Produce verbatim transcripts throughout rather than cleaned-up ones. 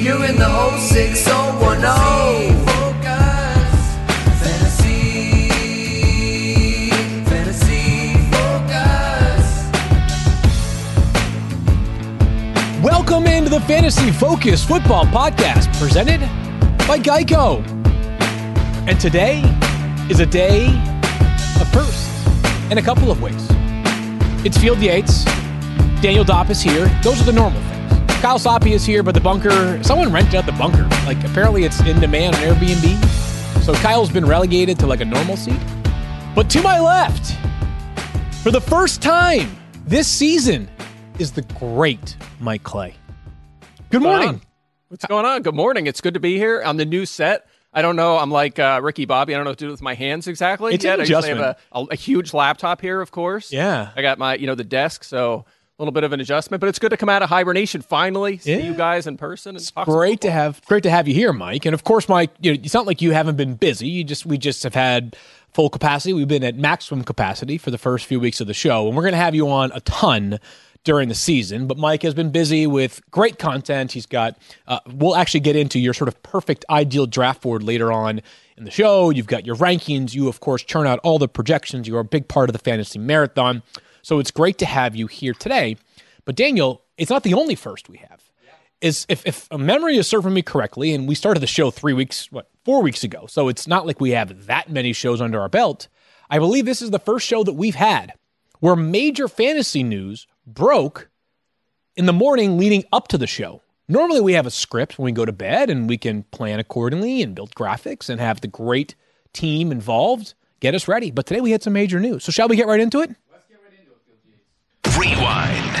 You're in the oh six oh one oh. Focus. Fantasy. Fantasy Focus. Welcome into the Fantasy Focus Football Podcast, presented by Geico. And today is a day of firsts in a couple of ways. It's Field Yates. Daniel Dopp is here. Those are the normal things. Kyle Soppe is here, but the bunker, someone rented out the bunker. Like, apparently it's in demand on Airbnb. So Kyle's been relegated to like a normal seat. But to my left, for the first time this season, is the great Mike Clay. Good morning. What's going on? Good morning. It's good to be here on the new set. I don't know. I'm like uh, Ricky Bobby. I don't know what to do with my hands exactly. It's yet. an I usually adjustment. have a, a, a huge laptop here, of course. Yeah. I got my, you know, the desk, so a little bit of an adjustment, but it's good to come out of hibernation finally, see Yeah. you guys in person. And It's talk some great to football. have great to have you here, Mike. And of course, Mike, you know, it's not like you haven't been busy. You just we just have had full capacity. We've been at maximum capacity for the first few weeks of the show, and we're going to have you on a ton during the season. But Mike has been busy with great content. He's got. Uh, we'll actually get into your sort of perfect ideal draft board later on in the show. You've got your rankings. You, of course, churn out all the projections. You are a big part of the fantasy marathon. So it's great to have you here today. But Daniel, it's not the only first we have. Is if, if a memory is serving me correctly, and we started the show three weeks, what, four weeks ago, so it's not like we have that many shows under our belt. I believe this is the first show that we've had where major fantasy news broke in the morning leading up to the show. Normally we have a script when we go to bed, and we can plan accordingly and build graphics and have the great team involved get us ready. But today we had some major news. So shall we get right into it? Rewind.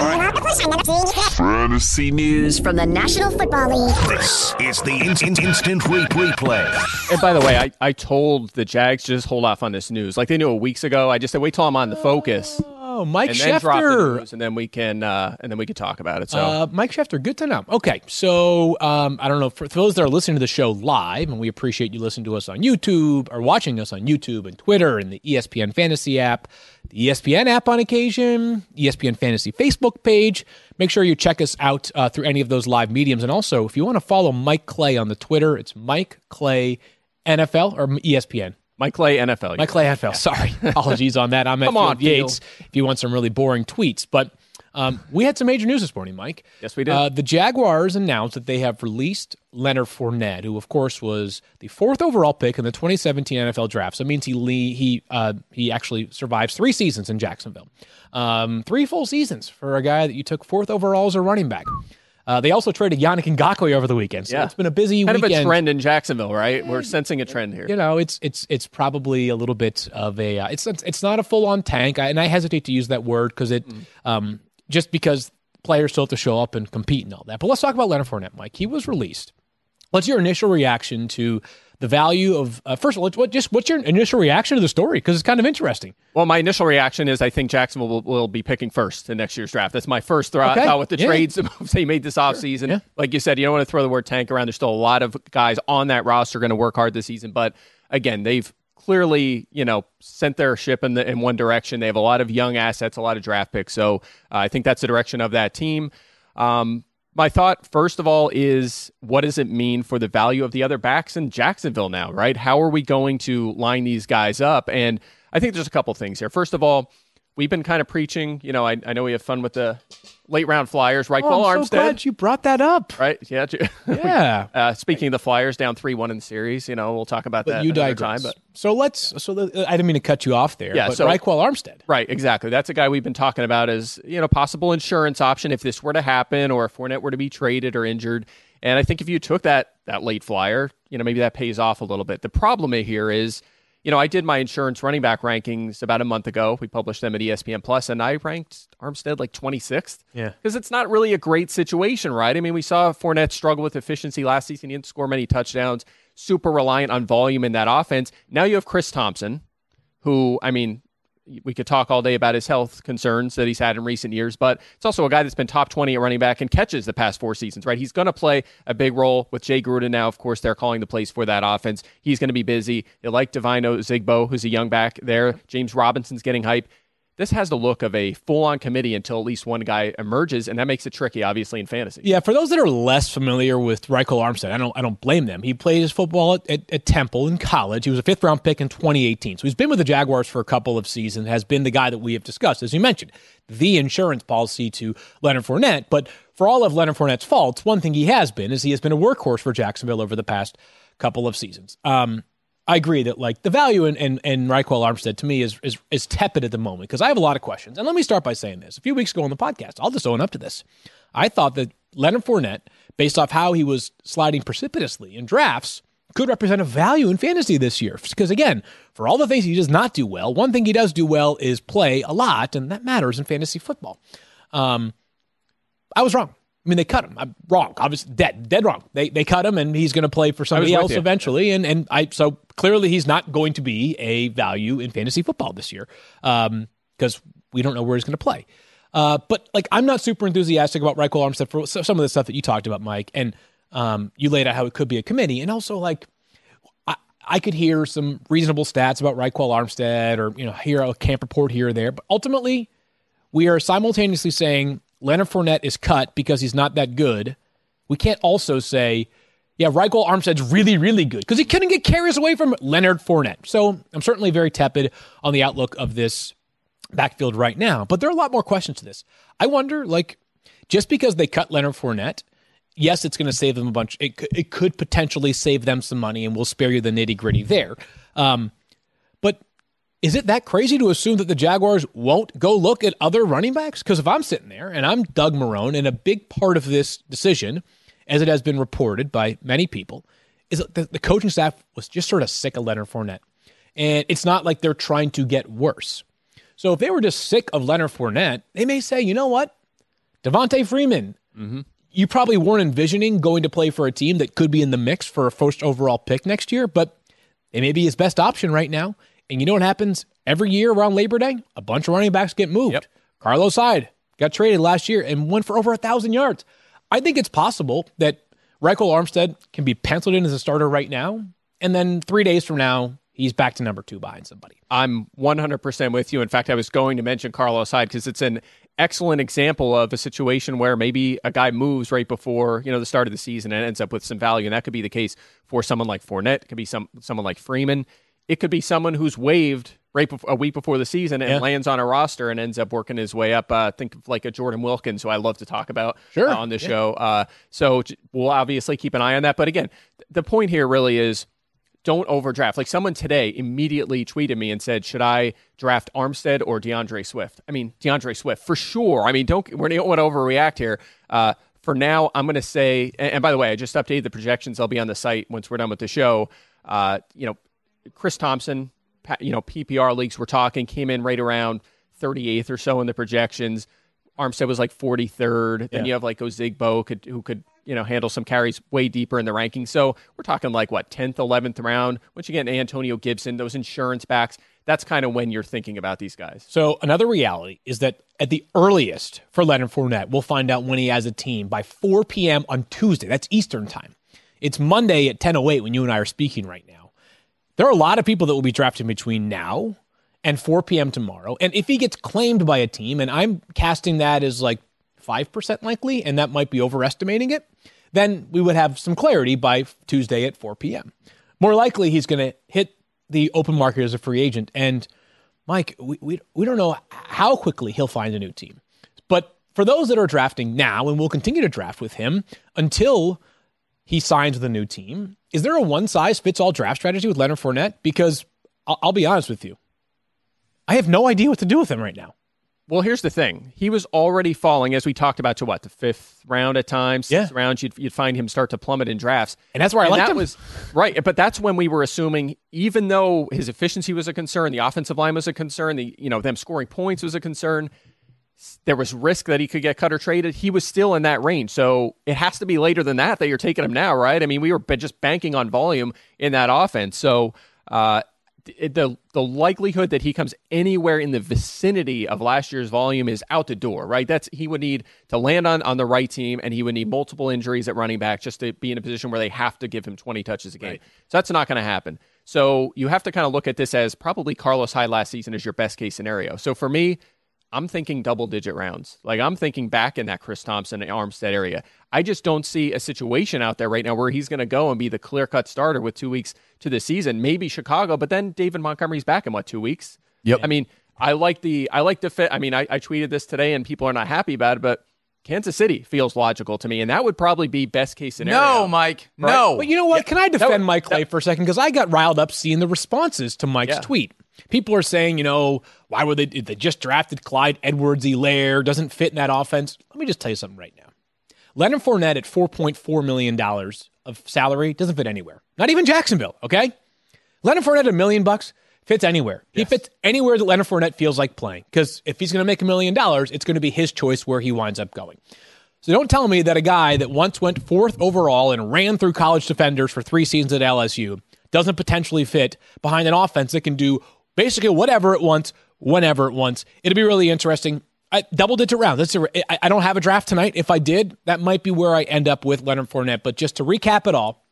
Fantasy News from the National Football League. This is the in- in- instant re- replay. And by the way, I, I told the Jags to just hold off on this news. Like they knew it weeks ago. I just said, wait till I'm on the Focus. Oh, Mike and then drop the Schefter. news, and then we can uh, and then we can talk about it. So Uh, Mike Schefter, good to know. Okay, so um, I don't know, for, for those that are listening to the show live, and we appreciate you listening to us on YouTube or watching us on YouTube and Twitter and the E S P N Fantasy app, the E S P N app on occasion, E S P N Fantasy Facebook page. Make sure you check us out uh, through any of those live mediums. And also, if you want to follow Mike Clay on the Twitter, it's Mike Clay N F L or E S P N. Mike Clay N F L. Mike Clay N F L. Sorry. Apologies on that. I'm at Come on, Field Yates if you want some really boring tweets. But um, we had some major news this morning, Mike. Yes, we did. Uh, the Jaguars announced that they have released Leonard Fournette, who, of course, was the fourth overall pick in the twenty seventeen N F L draft. So it means he le- he uh, he actually survives three seasons in Jacksonville. Um, three full seasons for a guy that you took fourth overall as a running back. Uh, they also traded Yannick Ngakoue over the weekend, so Yeah. it's been a busy kind weekend. of a trend in Jacksonville, right? We're sensing a trend here. You know, it's it's it's probably a little bit of a uh, it's it's not a full on tank, I, and I hesitate to use that word because it Mm. um, just because players still have to show up and compete and all that. But let's talk about Leonard Fournette, Mike. He was released. What's your initial reaction to the value of uh, first of all? What just what's your initial reaction to the story? Because it's kind of interesting. Well, my initial reaction is I think Jacksonville will, will be picking first in next year's draft. That's my first thought Okay. uh, with the Yeah. trades that they made this offseason. Yeah. Like you said, you don't want to throw the word tank around. There's still a lot of guys on that roster going to work hard this season. But again, they've clearly, you know, sent their ship in the in one direction. They have a lot of young assets, a lot of draft picks. So uh, I think that's the direction of that team. Um, My thought, first of all, is what does it mean for the value of the other backs in Jacksonville now, right? How are we going to line these guys up? And I think there's a couple things here. First of all, we've been kind of preaching, you know, I, I know we have fun with the late round Flyers, right? Oh, I'm so glad you brought that up. Right? Yeah. Yeah. uh, speaking of the Flyers, down three one in the series, you know, we'll talk about But that you another digress. time. But So let's. So the, I didn't mean to cut you off there. Yeah, But so- Raquel Armstead. Right, exactly. That's a guy we've been talking about as, you know, possible insurance option if this were to happen or if Fournette were to be traded or injured. And I think if you took that that late flyer, you know, maybe that pays off a little bit. The problem here is, you know, I did my insurance running back rankings about a month ago. We published them at E S P N Plus, and I ranked Armstead like twenty-sixth. Yeah. Because it's not really a great situation, right? I mean, we saw Fournette struggle with efficiency last season. He didn't score many touchdowns, super reliant on volume in that offense. Now you have Chris Thompson, who, I mean, we could talk all day about his health concerns that he's had in recent years, but it's also a guy that's been top twenty at running back and catches the past four seasons, right? He's going to play a big role with Jay Gruden now. Of course, they're calling the plays for that offense. He's going to be busy. You like Divine Ozigbo, who's a young back there. James Robinson's getting hype. this has the look of a full-on committee until at least one guy emerges, and that makes it tricky, obviously, in fantasy. Yeah, for those that are less familiar with Ryquell Armstead, I don't I don't blame them. He played his football at, at, at Temple in college. He was a fifth-round pick in twenty eighteen. So he's been with the Jaguars for a couple of seasons, has been the guy that we have discussed, as you mentioned, the insurance policy to Leonard Fournette. But for all of Leonard Fournette's faults, one thing he has been is he has been a workhorse for Jacksonville over the past couple of seasons. Um I agree that like the value in, in, in Ryquell Armstead to me is, is is tepid at the moment because I have a lot of questions. And let me start by saying this. A few weeks ago on the podcast, I'll just own up to this. I thought that Leonard Fournette, based off how he was sliding precipitously in drafts, could represent a value in fantasy this year. Because again, for all the things he does not do well, one thing he does do well is play a lot, and that matters in fantasy football. Um, I was wrong. I mean, they cut him. I'm wrong. Obviously, dead, dead wrong. They they cut him, and he's going to play for somebody else you. eventually. And and I so clearly he's not going to be a value in fantasy football this year um, because we don't know where he's going to play. Uh, but like, I'm not super enthusiastic about Ryquell Armstead for some of the stuff that you talked about, Mike, and um, you laid out how it could be a committee, and also like I, I could hear some reasonable stats about Ryquell Armstead, or you know, hear a camp report here or there, but ultimately we are simultaneously saying Leonard Fournette is cut because he's not that good. We can't also say, yeah, Ryquell Armstead's really, really good because he couldn't get carries away from Leonard Fournette. So I'm certainly very tepid on the outlook of this backfield right now. But there are a lot more questions to this. I wonder, like, just because they cut Leonard Fournette, yes, it's going to save them a bunch. It could, it could potentially save them some money, and we'll spare you the nitty gritty there. Um, but is it that crazy to assume that the Jaguars won't go look at other running backs? Because if I'm sitting there and I'm Doug Marrone, and a big part of this decision, as it has been reported by many people, is that the, the coaching staff was just sort of sick of Leonard Fournette. And it's not like they're trying to get worse. So if they were just sick of Leonard Fournette, they may say, you know what? Devontae Freeman, mm-hmm. you probably weren't envisioning going to play for a team that could be in the mix for a first overall pick next year, but it may be his best option right now. And you know what happens every year around Labor Day? A bunch of running backs get moved. Yep. Carlos Hyde got traded last year and went for over one thousand yards. I think it's possible that Ryquell Armstead can be penciled in as a starter right now, and then three days from now, he's back to number two behind somebody. I'm one hundred percent with you. In fact, I was going to mention Carlos Hyde because it's an excellent example of a situation where maybe a guy moves right before, you know, the start of the season and ends up with some value. And that could be the case for someone like Fournette. It could be some someone like Freeman. It could be someone who's waived right before, a week before the season and yeah. lands on a roster and ends up working his way up. Uh, think of like a Jordan Wilkins, who I love to talk about sure. uh, on the yeah. show. Uh, so we'll obviously keep an eye on that. But again, the point here really is don't overdraft. Like someone today immediately tweeted me and said, should I draft Armstead or DeAndre Swift? I mean, DeAndre Swift for sure. I mean, don't we don't want to overreact here. Uh, for now, I'm going to say, and, and by the way, I just updated the projections. They'll be on the site once we're done with the show. Uh, you know, Chris Thompson, you know, P P R leagues we're talking, came in right around thirty-eighth or so in the projections. Armstead was like forty-third. Then yeah. you have like Ozigbo could, who could, you know, handle some carries way deeper in the rankings. So we're talking like, what, tenth, eleventh round? Once you get Antonio Gibson, those insurance backs, that's kind of when you're thinking about these guys. So another reality is that at the earliest for Leonard Fournette, we'll find out when he has a team by four p.m. on Tuesday. That's Eastern time. It's Monday at ten oh eight when you and I are speaking right now. There are a lot of people that will be drafting between now and four p.m. tomorrow. And if he gets claimed by a team, and I'm casting that as like five percent likely, and that might be overestimating it, then we would have some clarity by Tuesday at four p.m. More likely, he's going to hit the open market as a free agent. And Mike, we, we, we don't know how quickly he'll find a new team. But for those that are drafting now, and we'll continue to draft with him until he signs with a new team, is there a one-size-fits-all draft strategy with Leonard Fournette? Because I'll, I'll be honest with you, I have no idea what to do with him right now. Well, here's the thing. He was already falling, as we talked about, to what, the fifth round at times, sixth yeah. round, you'd, you'd find him start to plummet in drafts. And that's where I and liked that him. Was, right, but that's when we were assuming, even though his efficiency was a concern, the offensive line was a concern, the you know them scoring points was a concern, there was risk that he could get cut or traded. He was still in that range. So it has to be later than that that you're taking him now, right? I mean, we were just banking on volume in that offense. So uh, the the likelihood that he comes anywhere in the vicinity of last year's volume is out the door, right? That's he would need to land on, on the right team, and he would need multiple injuries at running back just to be in a position where they have to give him twenty touches a game. Right. So that's not going to happen. So you have to kind of look at this as probably Carlos Hyde last season is your best case scenario. So for me, I'm thinking double digit rounds. Like I'm thinking back in that Chris Thompson and Armstead area. I just don't see a situation out there right now where he's going to go and be the clear cut starter with two weeks to the season. Maybe Chicago, but then David Montgomery's back in what, two weeks? Yep. I mean, I like the I like the fit. I mean, I, I tweeted this today and people are not happy about it, but Kansas City feels logical to me, and that would probably be best case scenario. No, Mike. Right? No. But you know what? Yeah, Can I defend that- Mike Clay that- for a second? Because I got riled up seeing the responses to Mike's Yeah. tweet. People are saying, you know, why would they? They just drafted Clyde Edwards-Helaire, doesn't fit in that offense. Let me just tell you something right now. Leonard Fournette at four point four million dollars of salary doesn't fit anywhere. Not even Jacksonville, okay? Leonard Fournette at a million bucks fits anywhere. He Yes. fits anywhere that Leonard Fournette feels like playing. Because if he's going to make a million dollars, it's going to be his choice where he winds up going. So don't tell me that a guy that once went fourth overall and ran through college defenders for three seasons at L S U doesn't potentially fit behind an offense that can do basically whatever it wants, whenever it wants. It'll be really interesting. I, double-digit round. That's a, I, I don't have a draft tonight. If I did, that might be where I end up with Leonard Fournette. But just to recap it all,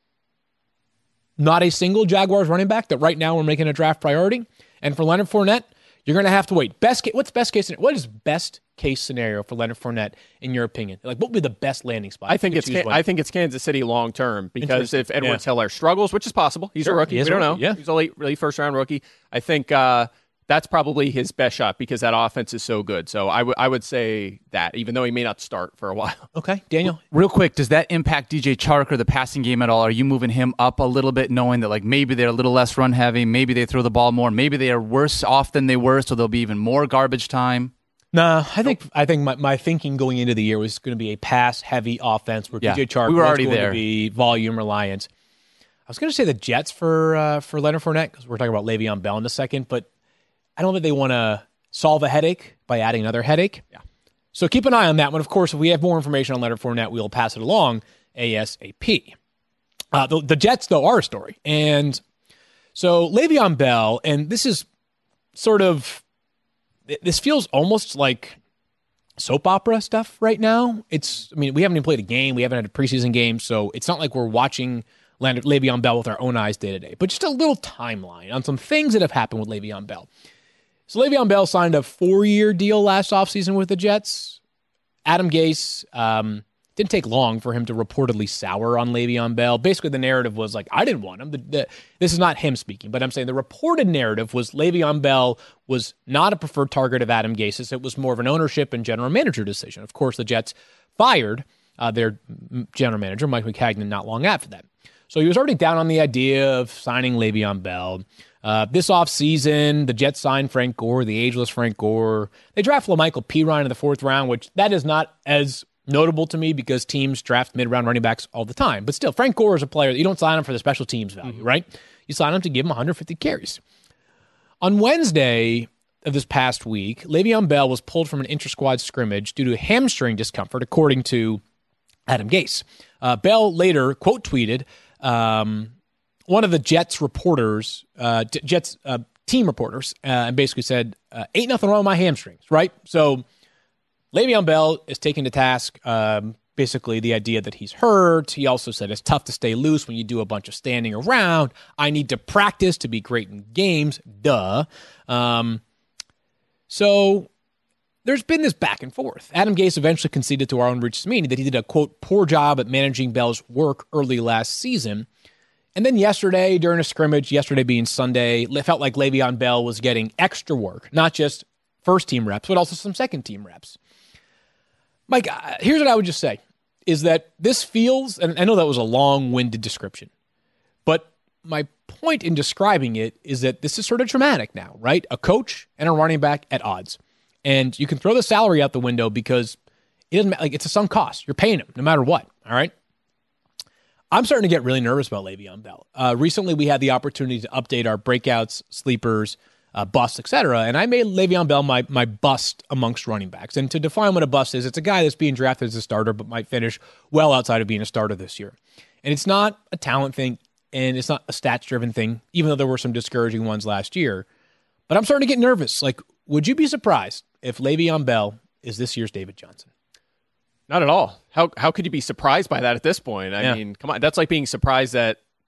not a single Jaguars running back that right now we're making a draft priority. And for Leonard Fournette, you're going to have to wait. Best case, what's best case scenario? What is best case scenario for Leonard Fournette in your opinion? Like, what would be the best landing spot? I think You it's choose Can- one. I think it's Kansas City long term because Interesting. if Edwards Yeah. Helaire struggles, which is possible, he's Sure, a rookie. he is We don't a know. rookie, yeah. He's a late, really first round rookie. I think uh, that's probably his best shot because that offense is so good. So I would I would say that, even though he may not start for a while. Okay, Daniel. Real quick, does that impact D J Chark or the passing game at all? Are you moving him up a little bit, knowing that like maybe they're a little less run heavy, maybe they throw the ball more, maybe they are worse off than they were, so there'll be even more garbage time? Nah, I think I think my, my thinking going into the year was going to be a pass heavy offense where Yeah, D J Chark we were was already going there. to be volume reliant. I was going to say the Jets for uh, for Leonard Fournette because we're talking about Le'Veon Bell in a second, but I don't think they want to solve a headache by adding another headache. Yeah. So keep an eye on that one. Of course, if we have more information on Leonard Fournette, we'll pass it along ASAP. Uh, the, the Jets, though, are a story. And so Le'Veon Bell, and this is sort of, this feels almost like soap opera stuff right now. It's, I mean, we haven't even played a game. We haven't had a preseason game. So it's not like we're watching Leonard, Le'Veon Bell with our own eyes day to day, but just a little timeline on some things that have happened with Le'Veon Bell. So Le'Veon Bell signed a four-year deal last offseason with the Jets. Adam Gase, um, didn't take long for him to reportedly sour on Le'Veon Bell. Basically, the narrative was like, I didn't want him. The, the, this is not him speaking, but I'm saying the reported narrative was Le'Veon Bell was not a preferred target of Adam Gase's. It was more of an ownership and general manager decision. Of course, the Jets fired uh, their general manager, Mike Maccagnan, not long after that. So he was already down on the idea of signing Le'Veon Bell. Uh, this offseason, the Jets signed Frank Gore, the ageless Frank Gore. They draft LaMichael Pirine in the fourth round, which that is not as notable to me because teams draft mid-round running backs all the time. But still, Frank Gore is a player that you don't sign him for the special teams value, mm-hmm. right? You sign him to give him one hundred fifty carries. On Wednesday of this past week, Le'Veon Bell was pulled from an inter-squad scrimmage due to hamstring discomfort, according to Adam Gase. Uh, Bell later, quote tweeted, um, one of the Jets reporters, uh, Jets uh, team reporters, uh, and basically said, uh, ain't nothing wrong with my hamstrings, right? So Le'Veon Bell is taken to task, um, basically the idea that he's hurt. He also said it's tough to stay loose when you do a bunch of standing around. I need to practice to be great in games. Duh. Um, so there's been this back and forth. Adam Gase eventually conceded to our own Rich Cimini that he did a, quote, poor job at managing Bell's work early last season. And then yesterday, during a scrimmage, yesterday being Sunday, it felt like Le'Veon Bell was getting extra work, not just first-team reps, but also some second-team reps. Mike, here's what I would just say, is that this feels, and I know that was a long-winded description, but my point in describing it is that this is sort of dramatic now, right? A coach and a running back at odds. And you can throw the salary out the window because it doesn't like it's a sunk cost. You're paying him no matter what, all right? I'm starting to get really nervous about Le'Veon Bell. Uh, recently, we had the opportunity to update our breakouts, sleepers, uh, busts, et cetera, and I made Le'Veon Bell my my bust amongst running backs. And to define what a bust is, it's a guy that's being drafted as a starter but might finish well outside of being a starter this year. And it's not a talent thing, and it's not a stats-driven thing, even though there were some discouraging ones last year. But I'm starting to get nervous. Like, would you be surprised if Le'Veon Bell is this year's David Johnson? Not at all. How how could you be surprised by that at this point? I Yeah. mean, come on. That's like being surprised that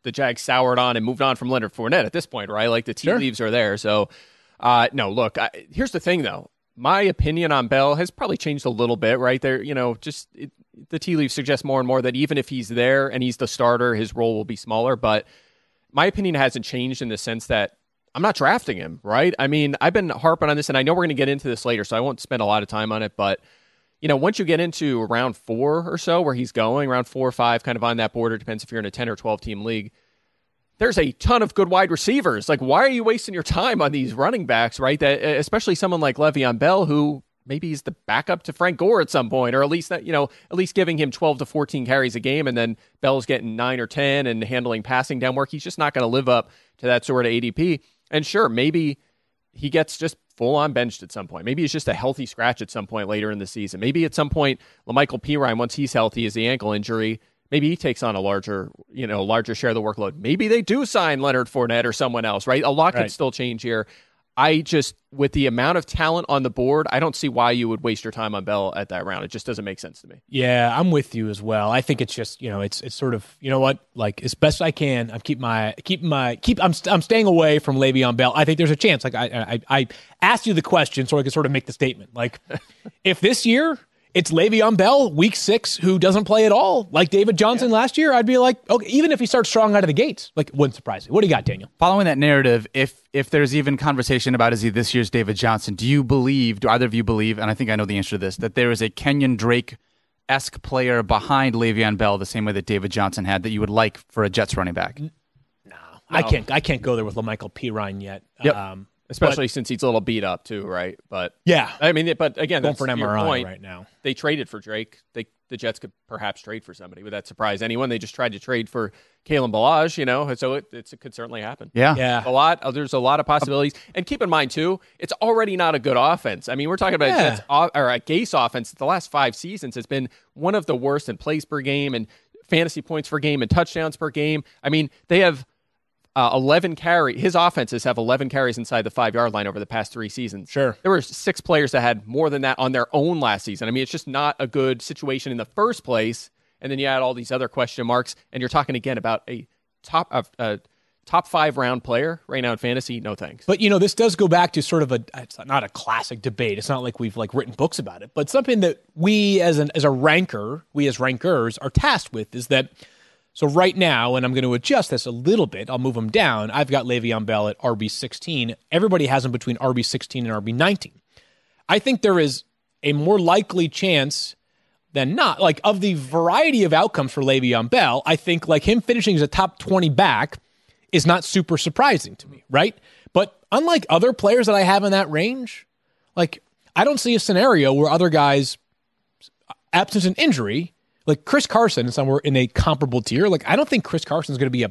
the Jags soured on and moved on from Leonard Fournette at this point, right? Like the tea Sure. leaves are there. So, uh, no, look, I, here's the thing, though. My opinion on Bell has probably changed a little bit, right? There, you know, just it, the tea leaves suggest more and more that even if he's there and he's the starter, his role will be smaller. But my opinion hasn't changed in the sense that I'm not drafting him, right? I mean, I've been harping on this, and I know we're going to get into this later, so I won't spend a lot of time on it. But, you know, once you get into round four or so where he's going, round four or five, kind of on that border, depends if you're in a ten or twelve team league, there's a ton of good wide receivers. Like, why are you wasting your time on these running backs, right? That especially someone like Le'Veon Bell, who maybe he's the backup to Frank Gore at some point, or at least that, you know, at least giving him twelve to fourteen carries a game, and then Bell's getting nine or ten and handling passing down work. He's just not going to live up to that sort of A D P. And sure, maybe he gets just full on benched at some point. Maybe it's just a healthy scratch at some point later in the season. Maybe at some point, LaMichael Pirine, once he's healthy, is the ankle injury. Maybe he takes on a larger, you know, larger share of the workload. Maybe they do sign Leonard Fournette or someone else, right? A lot Right. could still change here. I just, with the amount of talent on the board, I don't see why you would waste your time on Bell at that round. It just doesn't make sense to me. Yeah, I'm with you as well. I think it's just, you know, it's it's sort of, you know what, like as best I can, I'm keep my keep my keep I'm I'm staying away from Le'Veon Bell. I think there's a chance. Like I I, I asked you the question so I could sort of make the statement. Like if this year it's Le'Veon Bell, week six, who doesn't play at all, like David Johnson yeah. last year, I'd be like, okay, even if he starts strong out of the gates, like, wouldn't surprise me. What do you got, Daniel? Following that narrative, if if there's even conversation about is he this year's David Johnson, do you believe, do either of you believe, and I think I know the answer to this, that there is a Kenyon Drake-esque player behind Le'Veon Bell the same way that David Johnson had that you would like for a Jets running back? No, no. I can't I can't go there with LaMichael Pirine yet. Yep. Um, Especially but, since he's a little beat up too, right? But yeah, I mean, but again, going that's for an your M R I point. right now. They traded for Drake. They the Jets could perhaps trade for somebody. Would that surprise anyone? They just tried to trade for Kalen Ballage, you know, so it, it's, it could certainly happen. Yeah, yeah, a lot. Uh, there's a lot of possibilities, and keep in mind too, it's already not a good offense. I mean, we're talking about yeah. Jets or a Gase offense. The last five seasons has been one of the worst in plays per game and fantasy points per game and touchdowns per game. I mean, they have. Uh, eleven carry. His offenses have eleven carries inside the five yard line over the past three seasons. Sure, there were six players that had more than that on their own last season. I mean, it's just not a good situation in the first place. And then you add all these other question marks, and you're talking again about a top of a top five round player right now in fantasy. No thanks. But you know, this does go back to sort of a it's not a classic debate. It's not like we've like written books about it, but something that we as an as a ranker, we as rankers are tasked with is that. So right now, and I'm going to adjust this a little bit, I'll move them down. I've got Le'Veon Bell at R B sixteen. Everybody has him between R B sixteen and R B nineteen. I think there is a more likely chance than not, like of the variety of outcomes for Le'Veon Bell, I think like him finishing as a top twenty back is not super surprising to me, right? But unlike other players that I have in that range, like I don't see a scenario where other guys, absent an injury, like Chris Carson is somewhere in a comparable tier. Like, I don't think Chris Carson is going to be a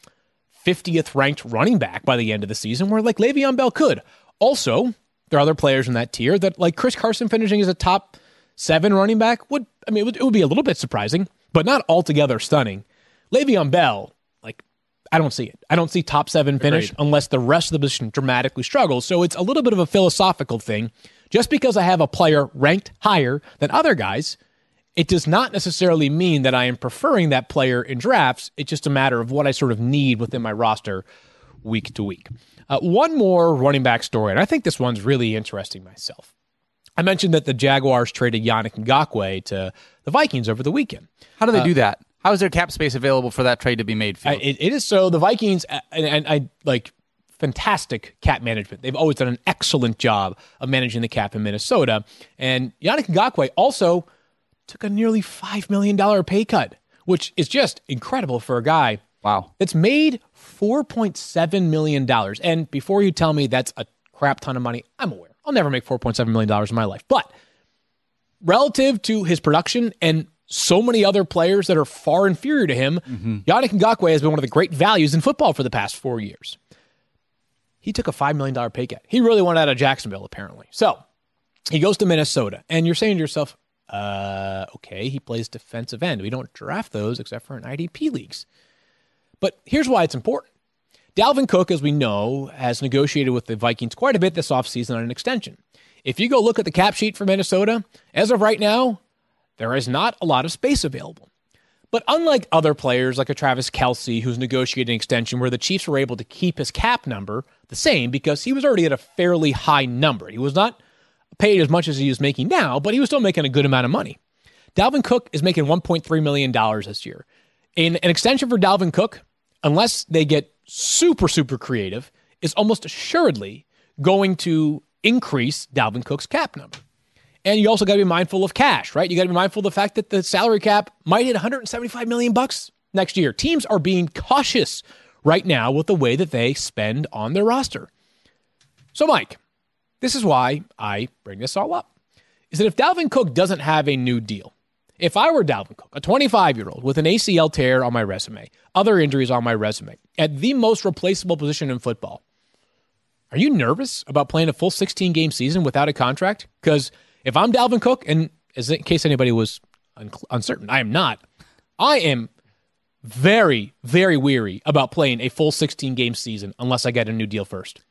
fiftieth ranked running back by the end of the season where like Le'Veon Bell could. Also, there are other players in that tier that like Chris Carson finishing as a top seven running back would, I mean, it would, it would be a little bit surprising, but not altogether stunning. Le'Veon Bell, like, I don't see it. I don't see top seven finish Agreed. unless the rest of the position dramatically struggles. So it's a little bit of a philosophical thing. Just because I have a player ranked higher than other guys, it does not necessarily mean that I am preferring that player in drafts. It's just a matter of what I sort of need within my roster week to week. Uh, one more running back story, and I think this one's really interesting myself. I mentioned that the Jaguars traded Yannick Ngakoue to the Vikings over the weekend. How do they Uh, do that? How is there cap space available for that trade to be made? I, it, it is so. The Vikings, uh, and, and I like fantastic cap management. They've always done an excellent job of managing the cap in Minnesota. And Yannick Ngakoue also took a nearly five million dollars pay cut, which is just incredible for a guy Wow. that's made four point seven million dollars. And before you tell me that's a crap ton of money, I'm aware. I'll never make four point seven million dollars in my life. But relative to his production and so many other players that are far inferior to him, mm-hmm. Yannick Ngakoue has been one of the great values in football for the past four years. He took a five million dollars pay cut. He really wanted out of Jacksonville, apparently. So he goes to Minnesota, and you're saying to yourself, uh, okay, he plays defensive end. We don't draft those except for in I D P leagues. But here's why it's important. Dalvin Cook, as we know, has negotiated with the Vikings quite a bit this offseason on an extension. If you go look at the cap sheet for Minnesota, as of right now, there is not a lot of space available. But unlike other players like a Travis Kelce, who's negotiating an extension where the Chiefs were able to keep his cap number the same because he was already at a fairly high number. He was not paid as much as he is making now, but he was still making a good amount of money. Dalvin Cook is making one point three million dollars this year. And an extension for Dalvin Cook, unless they get super, super creative, is almost assuredly going to increase Dalvin Cook's cap number. And you also got to be mindful of cash, right? You got to be mindful of the fact that the salary cap might hit one hundred seventy-five million bucks next year. Teams are being cautious right now with the way that they spend on their roster. So, Mike, this is why I bring this all up. Is that if Dalvin Cook doesn't have a new deal, if I were Dalvin Cook, a twenty-five-year-old with an A C L tear on my resume, other injuries on my resume, at the most replaceable position in football, are you nervous about playing a full sixteen-game season without a contract? Because if I'm Dalvin Cook, and as in case anybody was un- uncertain, I am not. I am very, very weary about playing a full sixteen-game season unless I get a new deal first.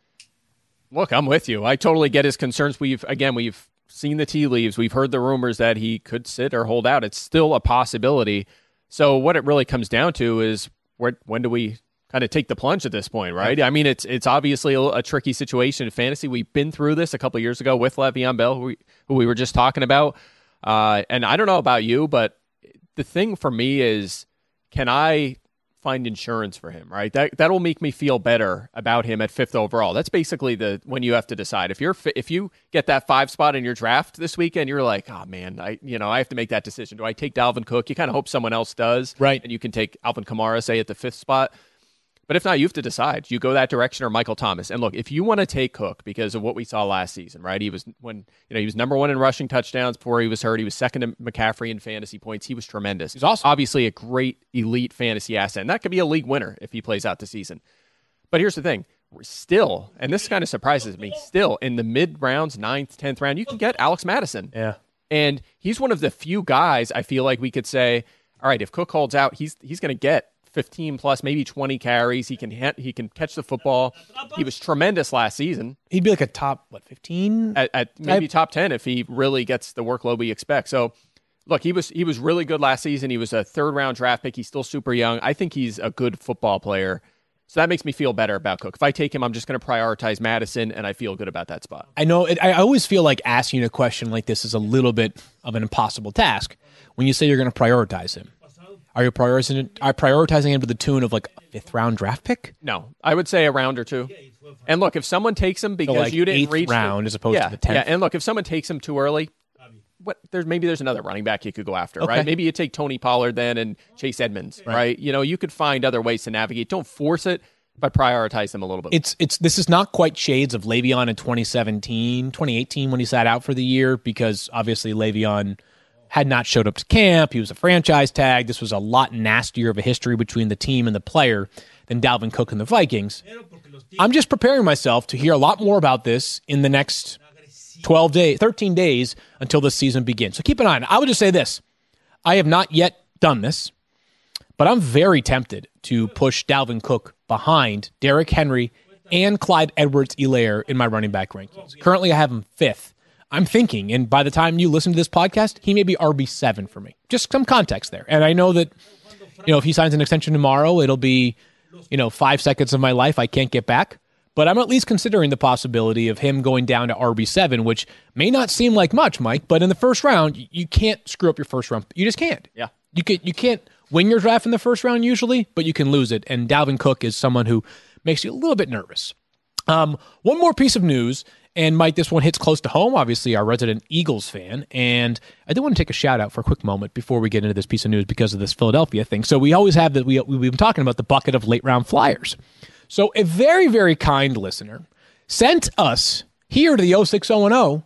Look, I'm with you. I totally get his concerns. We've, again, we've seen the tea leaves. We've heard the rumors that he could sit or hold out. It's still a possibility. So what it really comes down to is where, when do we kind of take the plunge at this point, right? I mean, it's it's obviously a, a tricky situation in fantasy. We've been through this a couple of years ago with Le'Veon Bell, who we, who we were just talking about. Uh, and I don't know about you, but the thing for me is, can I find insurance for him, right? That that'll make me feel better about him at fifth overall. That's basically the when you have to decide. If you're if you get that five spot in your draft this weekend, you're like, oh man, I you know I have to make that decision. Do I take Dalvin Cook? You kind of hope someone else does, right? And you can take Alvin Kamara, say, at the fifth spot. But if not, you have to decide. You go that direction or Michael Thomas. And look, if you want to take Cook because of what we saw last season, right? He was when you know he was number one in rushing touchdowns before he was hurt. He was second to McCaffrey in fantasy points. He was tremendous. He's also obviously a great elite fantasy asset, and that could be a league winner if he plays out the season. But here's the thing: we're still, and this kind of surprises me, still in the mid rounds, ninth, tenth round, you can get Alex Madison. Yeah, and he's one of the few guys I feel like we could say, all right, if Cook holds out, he's he's going to get fifteen plus, maybe twenty carries. He can ha- he can catch the football. He was tremendous last season. He'd be like a top, what, fifteen? At, at maybe top ten if he really gets the workload we expect. So, look, he was he was really good last season. He was a third-round draft pick. He's still super young. I think he's a good football player. So that makes me feel better about Cook. If I take him, I'm just going to prioritize Madison, and I feel good about that spot. I know. It, I always feel like asking a question like this is a little bit of an impossible task when you say you're going to prioritize him. Are you prioritizing, are prioritizing him to the tune of like a fifth round draft pick? No, I would say a round or two. And look, if someone takes him because so like you didn't eighth reach round the, as opposed yeah, to the tenth. Yeah, and look, if someone takes him too early, what there's maybe there's another running back you could go after, okay. right? Maybe you take Tony Pollard then and Chase Edmonds, right. right? You know, you could find other ways to navigate. Don't force it, but prioritize them a little bit. It's it's this is not quite shades of Le'Veon in twenty seventeen, twenty eighteen when he sat out for the year because obviously Le'Veon had not showed up to camp. He was a franchise tag. This was a lot nastier of a history between the team and the player than Dalvin Cook and the Vikings. I'm just preparing myself to hear a lot more about this in the next twelve days, thirteen days until the season begins. So keep an eye on it. I would just say this. I have not yet done this, but I'm very tempted to push Dalvin Cook behind Derrick Henry and Clyde Edwards-Helaire in my running back rankings. Currently, I have him fifth. I'm thinking, and by the time you listen to this podcast, he may be R B seven for me. Just some context there. And I know that, you know, if he signs an extension tomorrow, it'll be, you know, five seconds of my life I can't get back. But I'm at least considering the possibility of him going down to R B seven, which may not seem like much, Mike, but in the first round, you can't screw up your first round. You just can't. Yeah. You can, you can't win your draft in the first round usually, but you can lose it. And Dalvin Cook is someone who makes you a little bit nervous. Um, one more piece of news. And, Mike, this one hits close to home, obviously, our resident Eagles fan. And I do want to take a shout-out for a quick moment before we get into this piece of news because of this Philadelphia thing. So we always have that we, we've been talking about the bucket of late-round flyers. So a very, very kind listener sent us here to the oh six oh oh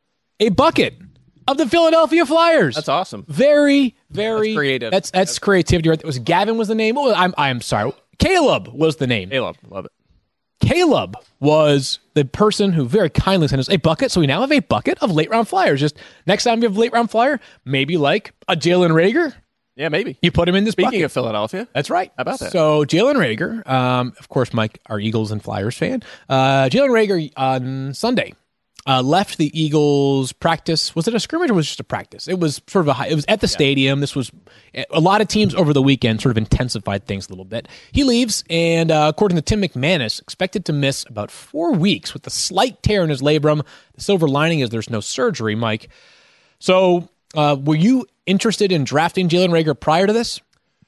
a bucket of the Philadelphia Flyers. That's awesome. Very, very that's creative. That's that's, that's creativity. Right? It was Gavin was the name. Oh, I'm I'm sorry. Caleb was the name. Caleb, love it. Caleb was the person who very kindly sent us a bucket. So we now have a bucket of late round flyers. Just next time you have a late round flyer, maybe like a Jalen Reagor. Yeah, maybe. You put him in this Speaking bucket. of Philadelphia. That's right. How about that? So Jalen Reagor, um, of course, Mike, our Eagles and Flyers fan. Uh, Jalen Reagor on Sunday uh, left the Eagles practice. Was it a scrimmage or was it just a practice? It was sort of a high, it was at the yeah. stadium. This was a lot of teams over the weekend sort of intensified things a little bit. He leaves, and uh, according to Tim McManus, expected to miss about four weeks with a slight tear in his labrum. The silver lining is there's no surgery, Mike. So uh, were you interested in drafting Jalen Reagor prior to this?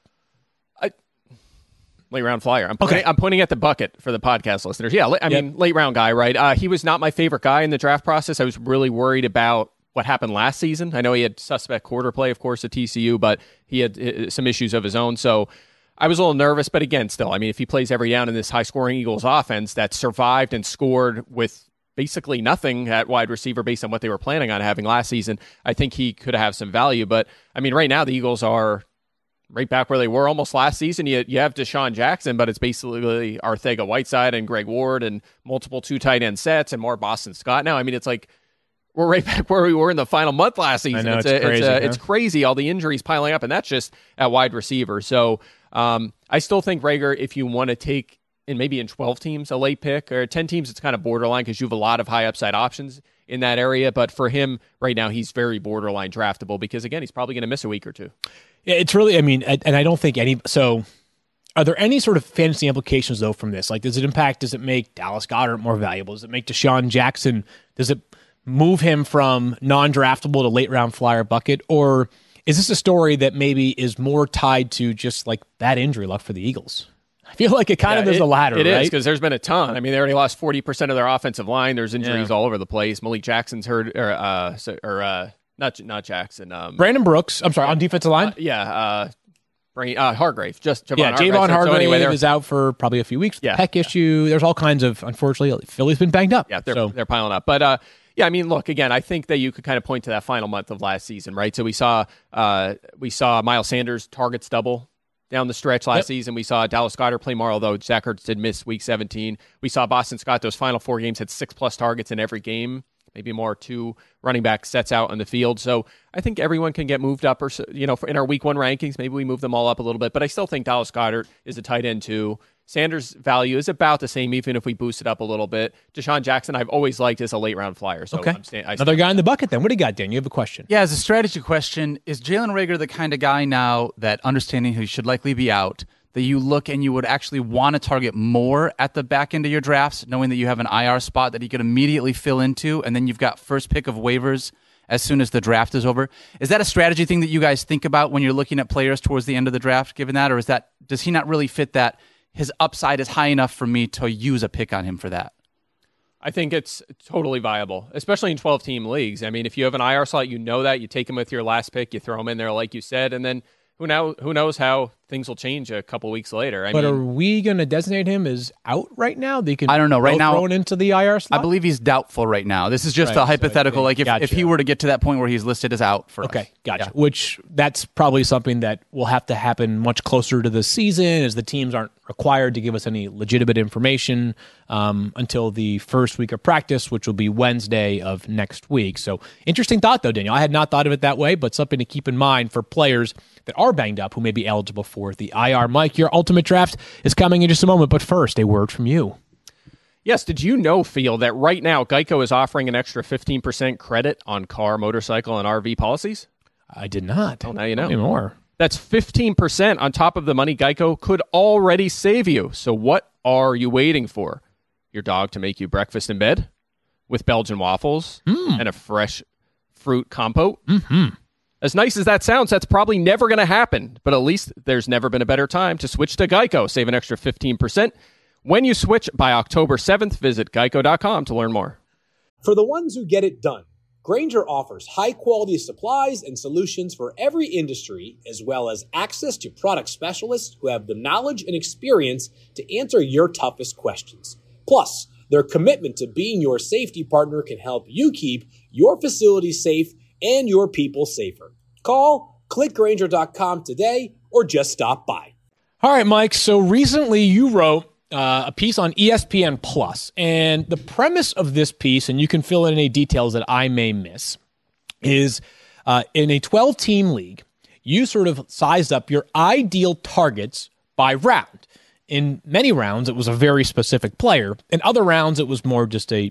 Late round flyer. I'm pointing, Okay. I'm pointing at the bucket for the podcast listeners. Yeah, I mean, Yep. late round guy, right? Uh, he was not my favorite guy in the draft process. I was really worried about what happened last season. I know he had suspect quarter play, of course, at T C U, but he had uh, some issues of his own. So I was a little nervous, but again, still, I mean, if he plays every down in this high-scoring Eagles offense that survived and scored with basically nothing at wide receiver based on what they were planning on having last season, I think he could have some value. But, I mean, right now the Eagles are right back where they were almost last season. You, you have Deshaun Jackson, but it's basically Arcega-Whiteside and Greg Ward and multiple two tight end sets and more Boston Scott now. I mean, it's like we're right back where we were in the final month last season. I know, it's, it's a, crazy. It's, a, huh? it's crazy, all the injuries piling up, and that's just at wide receiver. So um, I still think Reagor, if you want to take, and maybe in twelve teams, a late pick, or ten teams, it's kind of borderline because you have a lot of high upside options in that area. But for him right now, he's very borderline draftable because, again, he's probably going to miss a week or two. Yeah, it's really, I mean, and I don't think any, so are there any sort of fantasy implications, though, from this? Like, does it impact, does it make Dallas Goedert more valuable? Does it make Deshaun Jackson, does it move him from non-draftable to late-round flyer bucket? Or is this a story that maybe is more tied to just, like, bad injury luck for the Eagles? I feel like it kind Yeah, of is it, the latter, It right? is, because there's been a ton. I mean, they already lost forty percent of their offensive line. There's injuries Yeah. all over the place. Malik Jackson's hurt, or, uh, so, or uh, not not Jackson. Um, Brandon Brooks, I'm sorry, on defensive line? uh, yeah, uh, Brain, uh, Hargrave. Just Javon yeah, Javon Hargrave. So- Hargrave so anyway, they're- is out for probably a few weeks with Yeah, a pec issue. There's all kinds of, unfortunately, Philly's been banged up. Yeah, they're so. they're piling up. But uh, yeah, I mean, look again. I think that you could kind of point to that final month of last season, right? So we saw uh, we saw Miles Sanders targets double down the stretch last Yep. season. We saw Dallas Goedert play more, although Zach Ertz did miss Week seventeen. We saw Boston Scott those final four games had six plus targets in every game. Maybe more two running back sets out on the field. So I think everyone can get moved up, or you know, in our Week One rankings, maybe we move them all up a little bit. But I still think Dallas Goedert is a tight end too. Sanders' value is about the same, even if we boost it up a little bit. Deshaun Jackson, I've always liked as a late round flyer. So Okay. I'm sta- I Another guy in the bucket then. What do you got, Dan? You have a question. Yeah, as a strategy question, is Jalen Reagor the kind of guy now that, understanding he should likely be out, that you look and you would actually want to target more at the back end of your drafts, knowing that you have an I R spot that you could immediately fill into, and then you've got first pick of waivers as soon as the draft is over? Is that a strategy thing that you guys think about when you're looking at players towards the end of the draft, given that, or is that, does he not really fit that his upside is high enough for me to use a pick on him for that? I think it's totally viable, especially in twelve-team leagues. I mean, if you have an I R slot, you know that. You take him with your last pick, you throw him in there like you said, and then who now who knows how things will change a couple weeks later. I But mean, are we going to designate him as out right now? They can I don't know. Right go now- thrown into the I R slot? I believe he's doubtful right now. This is just Right, a so hypothetical. I Like if, gotcha. if he were to get to that point where he's listed as out for us. Okay, gotcha. Yeah. Which that's probably something that will have to happen much closer to the season, as the teams aren't required to give us any legitimate information um, until the first week of practice, which will be Wednesday of next week. So interesting thought, though, Daniel. I had not thought of it that way, but something to keep in mind for players that are banged up who may be eligible for the I R. Mike, your ultimate draft is coming in just a moment, but first, a word from you. yes, did you know, Phil, that right now Geico is offering an extra fifteen percent credit on car, motorcycle, and R V policies? I did not. Oh, now you know. Tell me more. That's fifteen percent on top of the money Geico could already save you. So what are you waiting for? Your dog to make you breakfast in bed with Belgian waffles and a fresh fruit compote? Mm-hmm. As nice as that sounds, that's probably never going to happen. But at least there's never been a better time to switch to Geico. Save an extra fifteen percent. When you switch by October seventh, visit geico dot com to learn more. For the ones who get it done, Grainger offers high-quality supplies and solutions for every industry, as well as access to product specialists who have the knowledge and experience to answer your toughest questions. Plus, their commitment to being your safety partner can help you keep your facility safe and your people safer. Call, click Grainger dot com today, or just stop by. All right, Mike. So recently you wrote uh, a piece on E S P N Plus, and the premise of this piece, and you can fill in any details that I may miss, is uh, in a twelve-team league, you sort of sized up your ideal targets by round. In many rounds, it was a very specific player. In other rounds, it was more just a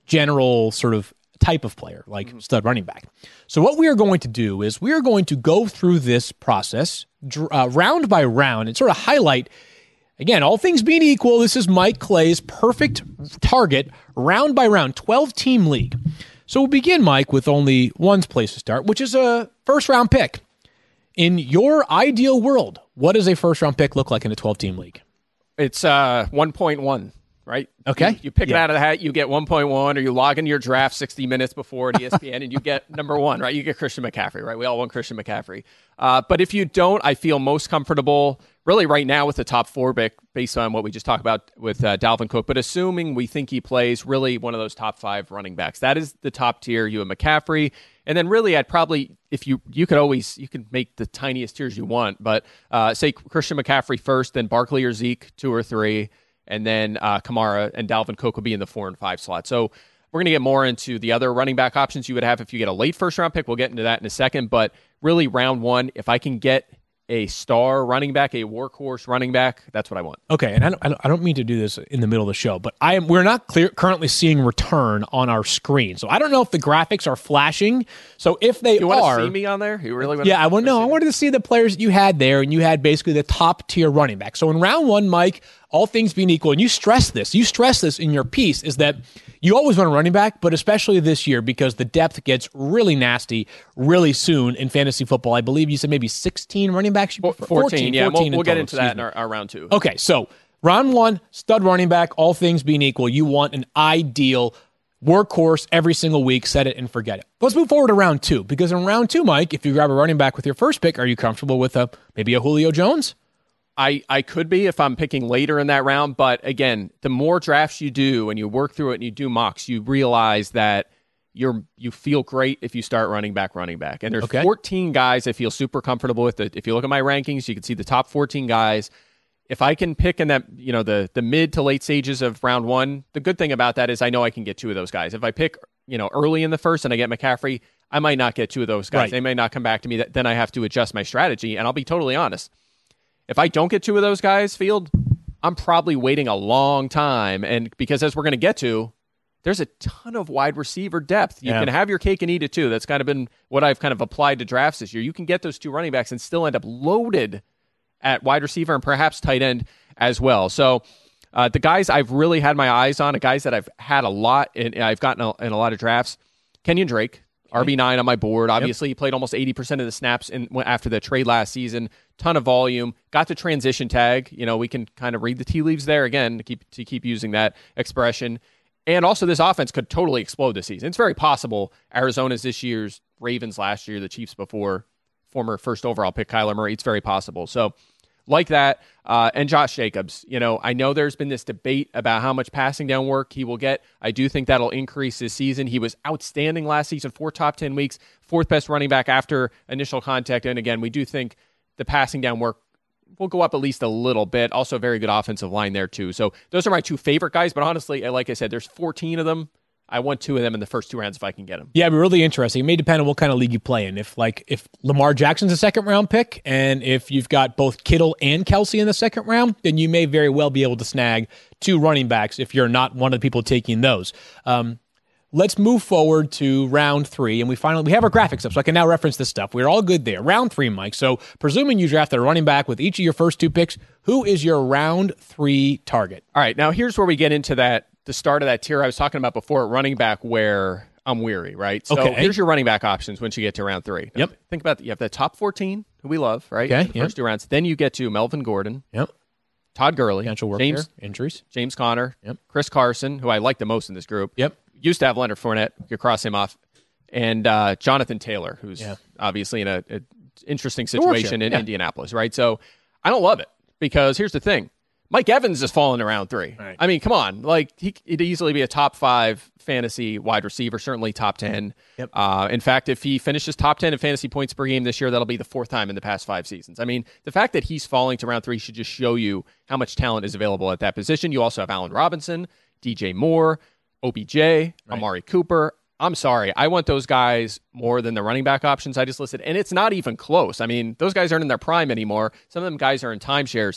general sort of type of player, like mm-hmm. stud running back. So what we are going to do is we are going to go through this process uh, round by round and sort of highlight, again, all things being equal, this is Mike Clay's perfect target, round by round, twelve-team league. So we'll begin, Mike, with only one place to start, which is a first-round pick. In your ideal world, what does a first-round pick look like in a twelve-team league? It's uh, one point one. Right? Okay. You, you pick yeah. it out of the hat, you get one point one, or you log into your draft sixty minutes before at E S P N and you get number one, right? You get Christian McCaffrey, right? We all want Christian McCaffrey. Uh, but if you don't, I feel most comfortable really right now with the top four pick based on what we just talked about with uh, Dalvin Cook. But assuming we think he plays really one of those top five running backs, that is the top tier. You have McCaffrey. And then really I'd probably, if you, you could always, you could make the tiniest tiers you want, but uh, say Christian McCaffrey first, then Barkley or Zeke, two or three. And then uh, Kamara and Dalvin Cook will be in the four and five slot. So we're going to get more into the other running back options you would have if you get a late first round pick. We'll get into that in a second. But really, round one, if I can get a star running back, a workhorse running back, that's what I want. Okay, and I don't, I don't mean to do this in the middle of the show, but I am we're not clear, currently seeing return on our screen, so I don't know if the graphics are flashing. So if they you are, want to see me on there? You really want? Yeah, to, I want no. I me? wanted to see the players that you had there, and you had basically the top tier running back. So in round one, Mike, all things being equal, and you stress this, you stress this in your piece, is that you always want a running back, but especially this year because the depth gets really nasty really soon in fantasy football. I believe you said maybe sixteen running backs. You fourteen, fourteen, yeah. fourteen We'll, we'll get total, into that in our, our round two. Okay, so round one, stud running back, all things being equal, you want an ideal workhorse every single week, set it and forget it. Let's move forward to round two, because in round two, Mike, if you grab a running back with your first pick, are you comfortable with a maybe a Julio Jones? I, I could be if I'm picking later in that round, but again, the more drafts you do and you work through it and you do mocks, you realize that you're you feel great if you start running back, running back. And there's okay. fourteen guys I feel super comfortable with. If you look at my rankings, you can see the top fourteen guys. If I can pick in that, you know, the the mid to late stages of round one, the good thing about that is I know I can get two of those guys. If I pick, you know, early in the first and I get McCaffrey, I might not get two of those guys. Right. They may not come back to me. Then I have to adjust my strategy. And I'll be totally honest. If I don't get two of those guys, Field, I'm probably waiting a long time. And because as we're going to get to, there's a ton of wide receiver depth. You yeah. can have your cake and eat it too. That's kind of been what I've kind of applied to drafts this year. You can get those two running backs and still end up loaded at wide receiver and perhaps tight end as well. So uh, the guys I've really had my eyes on, the guys that I've had a lot, and I've gotten a, in a lot of drafts, Kenyon Drake, R B nine on my board. Obviously, yep. He played almost eighty percent of the snaps in, after the trade last season. Ton of volume. Got the transition tag. You know, we can kind of read the tea leaves there again to keep to keep using that expression. And also, this offense could totally explode this season. It's very possible Arizona's this year's, Ravens last year, the Chiefs before, former first overall pick Kyler Murray. It's very possible. So, like that. Uh, and Josh Jacobs. You know, I know there's been this debate about how much passing down work he will get. I do think that'll increase this season. He was outstanding last season, four top ten weeks, fourth best running back after initial contact. And again, we do think the passing down work will go up at least a little bit. Also, very good offensive line there, too. So those are my two favorite guys. But honestly, like I said, there's fourteen of them. I want two of them in the first two rounds if I can get them. Yeah, it'd be really interesting. It may depend on what kind of league you play in. If like if Lamar Jackson's a second round pick, and if you've got both Kittle and Kelsey in the second round, then you may very well be able to snag two running backs if you're not one of the people taking those. Um, let's move forward to round three, and we finally we have our graphics up, so I can now reference this stuff. We're all good there. Round three, Mike. So presuming you drafted a running back with each of your first two picks, who is your round three target? All right, now here's where we get into that. The start of that tier I was talking about before, running back, where I'm weary, right? So okay. Here's your running back options once you get to round three. Now, yep. Think about that. You have the top fourteen, who we love, right? Okay. The yep. first two rounds. Then you get to Melvin Gordon. Yep. Todd Gurley. Potential work James, there. Injuries. James Conner. Yep. Chris Carson, who I like the most in this group. Yep. Used to have Leonard Fournette. You could cross him off. And uh, Jonathan Taylor, who's yeah. obviously in a, a interesting situation in yeah. Indianapolis, right? So I don't love it because here's the thing. Mike Evans is falling to round three. Right. I mean, come on. Like, he, he'd easily be a top five fantasy wide receiver, certainly top ten. Yep. Uh, in fact, if he finishes top ten in fantasy points per game this year, that'll be the fourth time in the past five seasons. I mean, the fact that he's falling to round three should just show you how much talent is available at that position. You also have Allen Robinson, D J Moore, O B J, right. Amari Cooper. I'm sorry. I want those guys more than the running back options I just listed. And it's not even close. I mean, those guys aren't in their prime anymore. Some of them guys are in timeshares.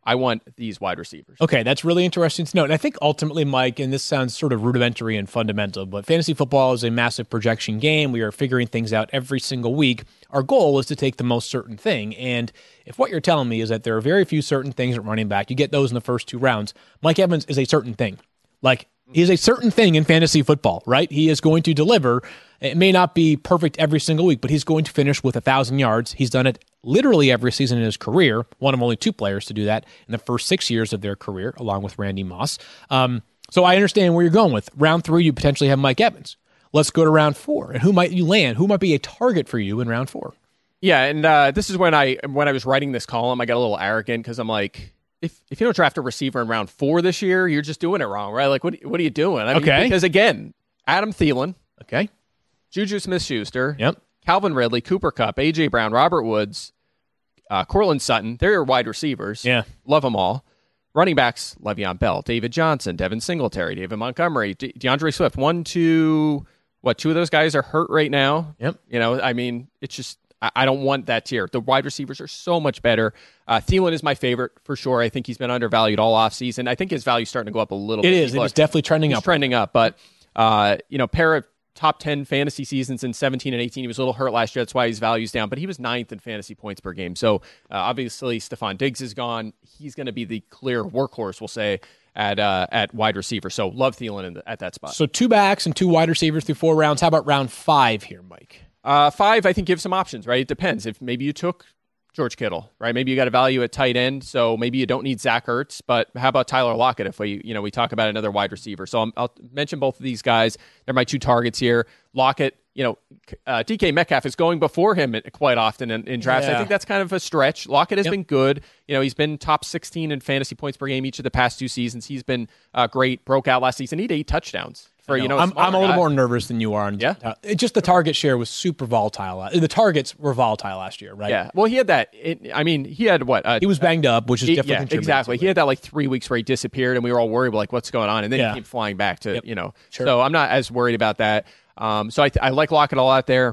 I want these wide receivers. Okay, that's really interesting to note. And I think ultimately, Mike, and this sounds sort of rudimentary and fundamental, but fantasy football is a massive projection game. We are figuring things out every single week. Our goal is to take the most certain thing. And if what you're telling me is that there are very few certain things at running back, you get those in the first two rounds, Mike Evans is a certain thing. Like, he is a certain thing in fantasy football, right? He is going to deliver. It may not be perfect every single week, but he's going to finish with one thousand yards. He's done it literally every season in his career, one of only two players to do that in the first six years of their career, along with Randy Moss. Um, so I understand where you're going with. Round three, you potentially have Mike Evans. Let's go to round four. And who might you land? Who might be a target for you in round four? Yeah, and uh, this is when I when I was writing this column, I got a little arrogant because I'm like, if if you don't draft a receiver in round four this year, you're just doing it wrong, right? Like, what what are you doing? I mean, okay. Because again, Adam Thielen, okay, Juju Smith-Schuster, yep, Calvin Ridley, Cooper Kupp, A J Brown, Robert Woods, uh, Cortland Sutton, they're your wide receivers. Yeah, love them all. Running backs: Le'Veon Bell, David Johnson, Devin Singletary, David Montgomery, De- DeAndre Swift. One, two, what? Two of those guys are hurt right now. Yep. You know, I mean, it's just. I don't want that tier. The wide receivers are so much better. Uh, Thielen is my favorite for sure. I think he's been undervalued all offseason. I think his value's starting to go up a little it bit. Is. It is definitely trending he's up. trending up. But, uh, you know, pair of top ten fantasy seasons in seventeen and eighteen. He was a little hurt last year. That's why his value's down. But he was ninth in fantasy points per game. So, uh, obviously, Stephon Diggs is gone. He's going to be the clear workhorse, we'll say, at uh, at wide receiver. So, love Thielen in the, at that spot. So, two backs and two wide receivers through four rounds. How about round five here, Mike? Uh, five, I think, gives some options, right? It depends. If maybe you took George Kittle, right? Maybe you got a value at tight end, so maybe you don't need Zach Ertz, but how about Tyler Lockett if we, you know, we talk about another wide receiver? So I'm, I'll mention both of these guys. They're my two targets here. Lockett, you know, uh, D K Metcalf is going before him quite often in, in drafts. Yeah. I think that's kind of a stretch. Lockett has Yep. been good. You know, he's been top sixteen in fantasy points per game each of the past two seasons. He's been uh, great. Broke out last season. He had eight touchdowns. For, you know, I'm, I'm a little guy. more nervous than you are. On, Yeah? uh, it, just the target share was super volatile. The targets were volatile last year, right? Yeah. Well, he had that. It, I mean, he had what? Uh, He was banged up, which is He- definitely yeah, contributing exactly. to He it. had that like three weeks where he disappeared, and we were all worried, like, what's going on? And then Yeah. he came flying back to, Yep. you know. Sure. So I'm not as worried about that. Um, so I, th- I like Lockett a lot there.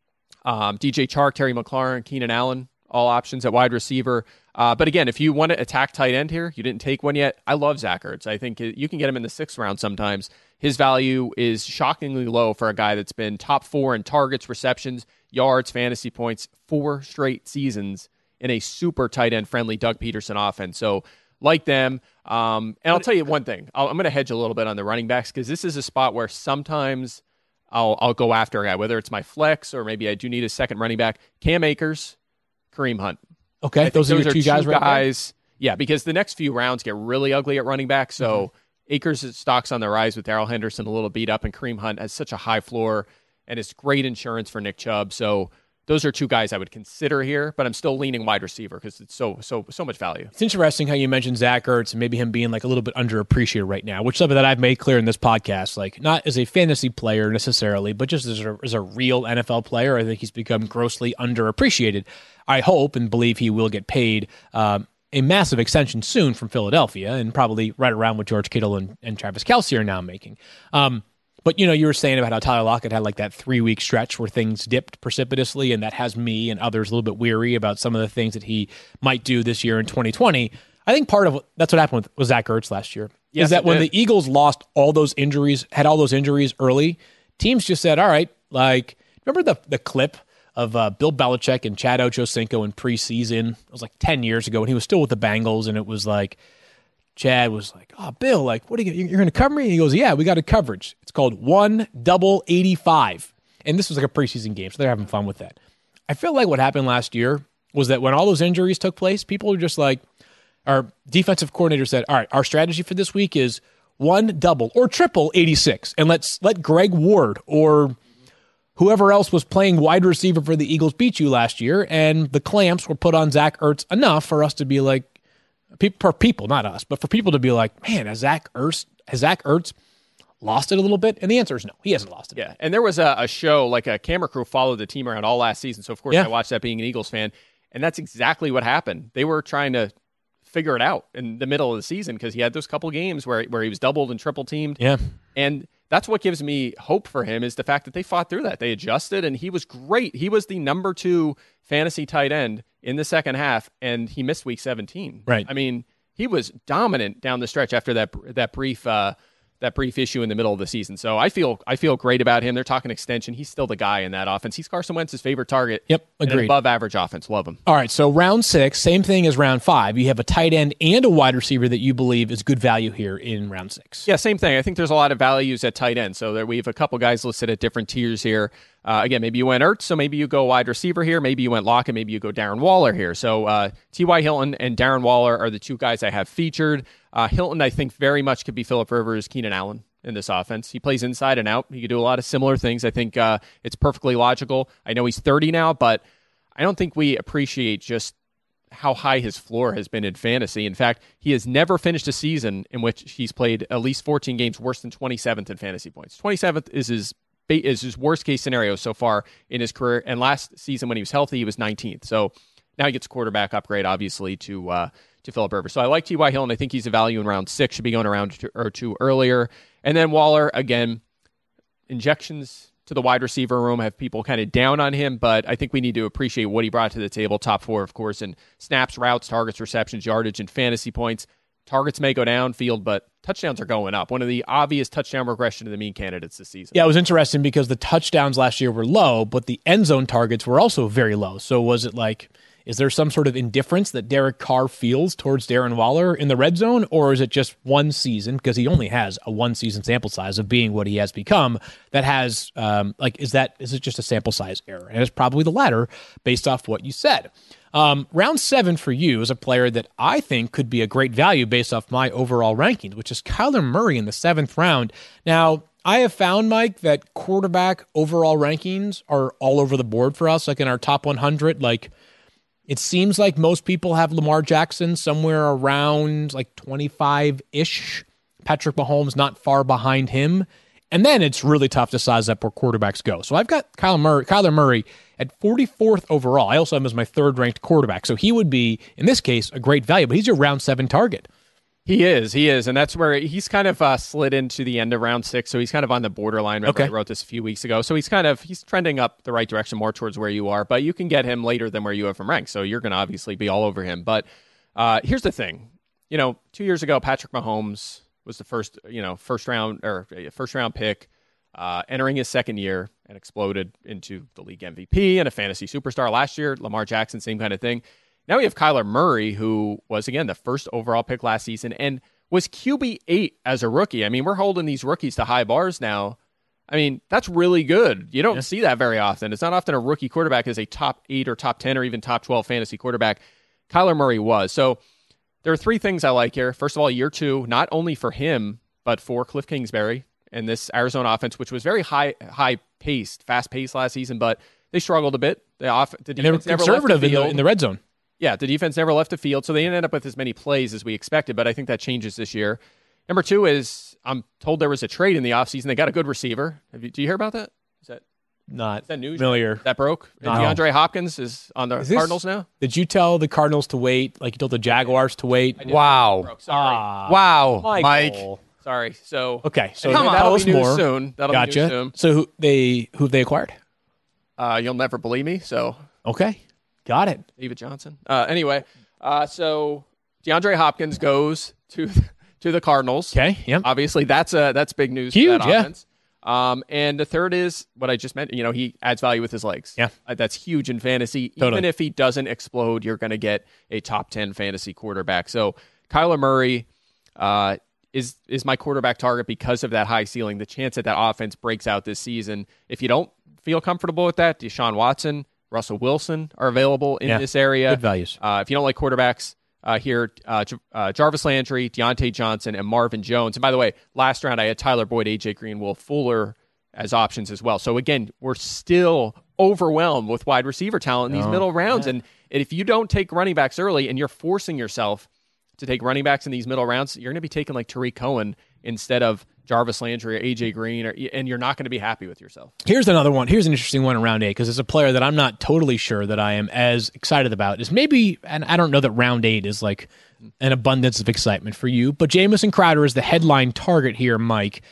Um, D J Chark, Terry McLaurin, Keenan Allen, all options at wide receiver. Uh, but again, if you want to attack tight end here, you didn't take one yet. I love Zach Ertz. I think you can get him in the sixth round sometimes. His value is shockingly low for a guy that's been top four in targets, receptions, yards, fantasy points, four straight seasons in a super tight end friendly Doug Peterson offense. So like them. Um, and I'll tell you one thing. I'll, I'm going to hedge a little bit on the running backs because this is a spot where sometimes I'll I'll go after a guy, whether it's my flex or maybe I do need a second running back. Cam Akers, Kareem Hunt. Okay, I think those are your two guys right there? guys. Yeah, because the next few rounds get really ugly at running back. So Mm-hmm. Akers' stock's on the rise with Darrell Henderson a little beat up, and Kareem Hunt has such a high floor and it's great insurance for Nick Chubb. So those are two guys I would consider here, but I'm still leaning wide receiver because it's so so so much value. It's interesting how you mentioned Zach Ertz and maybe him being like a little bit underappreciated right now, which is something that I've made clear in this podcast. Like not as a fantasy player necessarily, but just as a, as a real N F L player, I think he's become grossly underappreciated. I hope and believe he will get paid um, a massive extension soon from Philadelphia, and probably right around what George Kittle and, and Travis Kelce are now making. Um, But, you know, you were saying about how Tyler Lockett had like that three-week stretch where things dipped precipitously, and that has me and others a little bit weary about some of the things that he might do this year in twenty twenty. I think part of that's what happened with, with Zach Ertz last year. Yes, is that it when did. the Eagles lost all those injuries, had all those injuries early, teams just said, all right, like, remember the, the clip of uh, Bill Belichick and Chad Ochocinco in preseason? It was like ten years ago, and he was still with the Bengals, and it was like, Chad was like, oh, Bill, like, what are you, you're going to cover me? And he goes, yeah, we got a coverage. It's called one double eighty-five. And this was like a preseason game, so they're having fun with that. I feel like what happened last year was that when all those injuries took place, people were just like, our defensive coordinator said, all right, our strategy for this week is one double or triple eighty-six. And let's let Greg Ward or whoever else was playing wide receiver for the Eagles beat you last year. And the clamps were put on Zach Ertz enough for us to be like, for people, not us, but for people to be like, man, has Zach Ertz, has Zach Ertz lost it a little bit? And the answer is no, he hasn't lost it. Yeah, and there was a, a show, like a camera crew followed the team around all last season. So, of course, Yeah. I watched that being an Eagles fan. And that's exactly what happened. They were trying to figure it out in the middle of the season because he had those couple games where, where he was doubled and triple teamed. Yeah. And that's what gives me hope for him is the fact that they fought through that. They adjusted, and he was great. He was the number two fantasy tight end in the second half, and he missed week seventeen. Right. I mean, he was dominant down the stretch after that that brief uh, that brief issue in the middle of the season. So I feel I feel great about him. They're talking extension. He's still the guy in that offense. He's Carson Wentz's favorite target. Yep, and agreed. an above average offense. Love him. All right, so round six, same thing as round five. You have a tight end and a wide receiver that you believe is good value here in round six. Yeah, same thing. I think there's a lot of values at tight end. So there we have a couple guys listed at different tiers here. Uh, again, maybe you went Ertz, so maybe you go wide receiver here. Maybe you went Lockett, maybe you go Darren Waller here. So uh, T Y. Hilton and Darren Waller are the two guys I have featured. Uh, Hilton, I think, very much could be Phillip Rivers, Keenan Allen in this offense. He plays inside and out. He could do a lot of similar things. I think uh, it's perfectly logical. I know he's thirty now, but I don't think we appreciate just how high his floor has been in fantasy. In fact, he has never finished a season in which he's played at least fourteen games worse than twenty-seventh in fantasy points. twenty-seventh is his is his worst case scenario so far in his career. And last season when he was healthy, he was nineteenth. So now he gets a quarterback upgrade, obviously, to uh, to Phillip Rivers. So I like T Y. Hilton. I think he's a value in round six. Should be going around two, or two earlier. And then Waller, again, injections to the wide receiver room have people kind of down on him, but I think we need to appreciate what he brought to the table. Top four, of course, in snaps, routes, targets, receptions, yardage, and fantasy points. Targets may go downfield, but touchdowns are going up. One of the obvious touchdown regression to the mean candidates this season. Yeah, it was interesting because the touchdowns last year were low, but the end zone targets were also very low. So was it like, is there some sort of indifference that Derek Carr feels towards Darren Waller in the red zone, or is it just one season, because he only has a one season sample size of being what he has become, that has, um, like, is that, is it just a sample size error? And it's probably the latter based off what you said. Um, round seven for you is a player that I think could be a great value based off my overall rankings, which is Kyler Murray in the seventh round. Now, I have found, Mike, that quarterback overall rankings are all over the board for us, like in our top one hundred. Like, it seems like most people have Lamar Jackson somewhere around like twenty-five-ish. Patrick Mahomes not far behind him. And then it's really tough to size up where quarterbacks go. So I've got Kyler Murray, Kyler Murray at forty-fourth overall. I also have him as my third-ranked quarterback. So he would be, in this case, a great value, but he's your round seven target. He is, he is, and that's where he's kind of uh, slid into the end of round six, so he's kind of on the borderline. Remember, Okay. I wrote this a few weeks ago, so he's kind of he's trending up the right direction, more towards where you are, but you can get him later than where you have him ranked, so you're going to obviously be all over him. But uh, here's the thing, you know, two years ago, Patrick Mahomes was the first, you know, first round or first round pick, uh, entering his second year and exploded into the league M V P and a fantasy superstar. Last year, Lamar Jackson, same kind of thing. Now we have Kyler Murray, who was, again, the first overall pick last season and was Q B eight as a rookie. I mean, we're holding these rookies to high bars now. I mean, that's really good. You don't yeah. see that very often. It's not often a rookie quarterback is a top eight or top ten or even top twelve fantasy quarterback. Kyler Murray was. So there are three things I like here. First of all, year two, not only for him, but for Cliff Kingsbury and this Arizona offense, which was very high, high-paced, fast-paced last season, but they struggled a bit. The off, the and they were conservative the in, the, in the red zone. Yeah, the defense never left the field, so they didn't end up with as many plays as we expected, but I think that changes this year. Number two is I'm told there was a trade in the offseason. They got a good receiver. Have you, do you hear about that? Is that not is that news? familiar? That broke? No. DeAndre Hopkins is on the Is this- Cardinals now? Did you tell the Cardinals to wait, like you told the Jaguars to wait? Wow. Broke. Sorry. Ah, Wow, Michael. Mike. Sorry. So Okay, so Come on. tell That'll us be news more. soon. That'll gotcha. be news soon. So who they who they acquired? Uh, you'll never believe me, so Okay, got it. David Johnson. Uh, anyway, uh, so DeAndre Hopkins goes to to the Cardinals. Okay, yep. Obviously, that's a that's big news Huge, for that yeah. offense. Um, and the third is what I just mentioned. You know, he adds value with his legs. Yeah. Uh, that's huge in fantasy. Totally. Even if he doesn't explode, you're going to get a top ten fantasy quarterback. So Kyler Murray uh, is is my quarterback target because of that high ceiling. The chance that that offense breaks out this season. If you don't feel comfortable with that, Deshaun Watson, Russell Wilson are available in Yeah. this area. Good values. Uh, if you don't like quarterbacks, uh, here, uh, J- uh, Jarvis Landry, Deontay Johnson, and Marvin Jones. And by the way, last round I had Tyler Boyd, A J Green, Will Fuller as options as well. So again, we're still overwhelmed with wide receiver talent in these Oh, middle rounds. yeah. And if you don't take running backs early and you're forcing yourself to take running backs in these middle rounds, you're going to be taking like Tariq Cohen instead of Jarvis Landry or A J Green, or, and you're not going to be happy with yourself. Here's another one. Here's an interesting one in round eight because it's a player that I'm not totally sure that I am as excited about. Is maybe, and I don't know that round eight is like an abundance of excitement for you, but Jamison Crowder is the headline target here, Mike.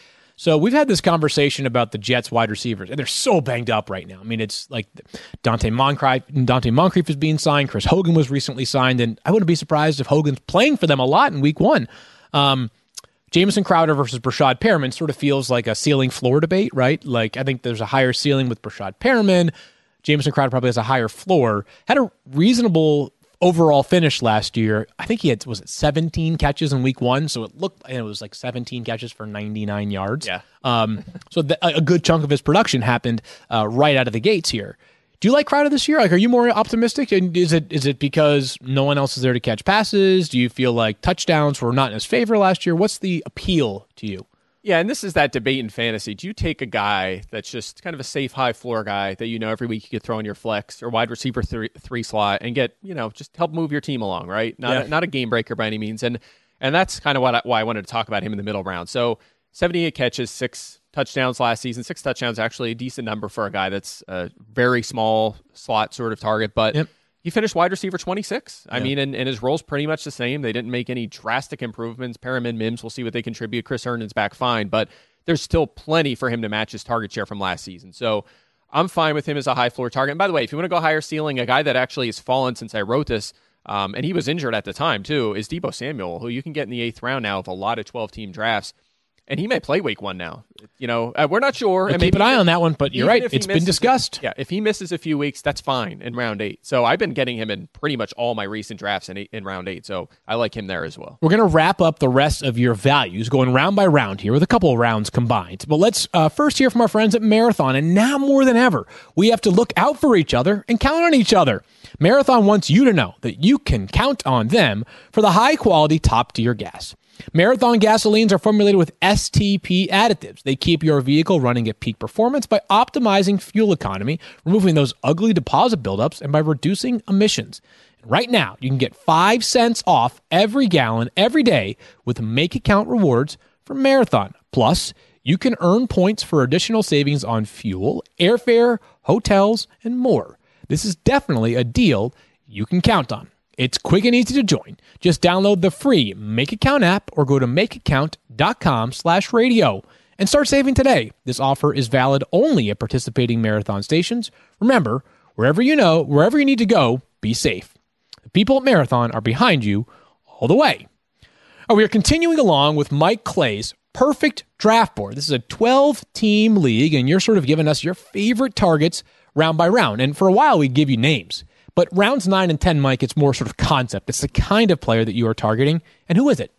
So we've had this conversation about the Jets wide receivers, and they're so banged up right now. I mean, it's like Dante Moncrief, Dante Moncrief is being signed. Chris Hogan was recently signed, and I wouldn't be surprised if Hogan's playing for them a lot in week one. Um, Jamison Crowder versus Brashad Perriman sort of feels like a ceiling floor debate, right? Like, I think there's a higher ceiling with Brashad Perriman. Jamison Crowder probably has a higher floor. Had a reasonable overall finish last year. I think he had, was it seventeen catches in week one? So it looked, and it was like seventeen catches for ninety-nine yards. Yeah. Um, so the, a good chunk of his production happened uh, right out of the gates here. Do you like Crowder this year? Like, are you more optimistic? And is it is it because no one else is there to catch passes? Do you feel like touchdowns were not in his favor last year? What's the appeal to you? Yeah, and this is that debate in fantasy. Do you take a guy that's just kind of a safe high floor guy that you know every week you could throw in your flex or wide receiver three, three slot and get, you know, just help move your team along, right? Not Yeah. a, not a game breaker by any means. And and that's kind of what I, why I wanted to talk about him in the middle round. So seventy-eight catches, six touchdowns last season. Six touchdowns, actually a decent number for a guy that's a very small slot sort of target. But Yep. he finished wide receiver twenty-six. I Yeah. mean, and, and his role's pretty much the same. They didn't make any drastic improvements. Perriman, Mims, we'll see what they contribute. Chris Herndon's back fine, but there's still plenty for him to match his target share from last season. So I'm fine with him as a high floor target. And by the way, if you want to go higher ceiling, a guy that actually has fallen since I wrote this, um, and he was injured at the time too, is Deebo Samuel, who you can get in the eighth round now of a lot of twelve-team drafts. And he may play week one now. You know, uh, we're not sure. We'll and keep maybe an eye even- on that one, but you're even right. if he It's been misses- discussed. Yeah, if he misses a few weeks, that's fine in round eight. So I've been getting him in pretty much all my recent drafts in, eight, in round eight. So I like him there as well. We're going to wrap up the rest of your values going round by round here with a couple of rounds combined. But let's uh, first hear from our friends at Marathon. And now more than ever, we have to look out for each other and count on each other. Marathon wants you to know that you can count on them for the high-quality, top-tier gas. Marathon gasolines are formulated with S T P additives. They keep your vehicle running at peak performance by optimizing fuel economy, removing those ugly deposit buildups, and by reducing emissions. And right now, you can get five cents off every gallon every day with Make It Count rewards from Marathon. Plus, you can earn points for additional savings on fuel, airfare, hotels, and more. This is definitely a deal you can count on. It's quick and easy to join. Just download the free Make It Count app or go to makeitcount.com slash radio and start saving today. This offer is valid only at participating Marathon stations. Remember, wherever you know, wherever you need to go, be safe. The people at Marathon are behind you all the way. Oh, we are continuing along with Mike Clay's Perfect Draft Board. This is a twelve-team league, and you're sort of giving us your favorite targets round by round. And for a while, we give you names. But rounds nine and ten, Mike, it's more sort of concept. It's the kind of player that you are targeting. And who is it?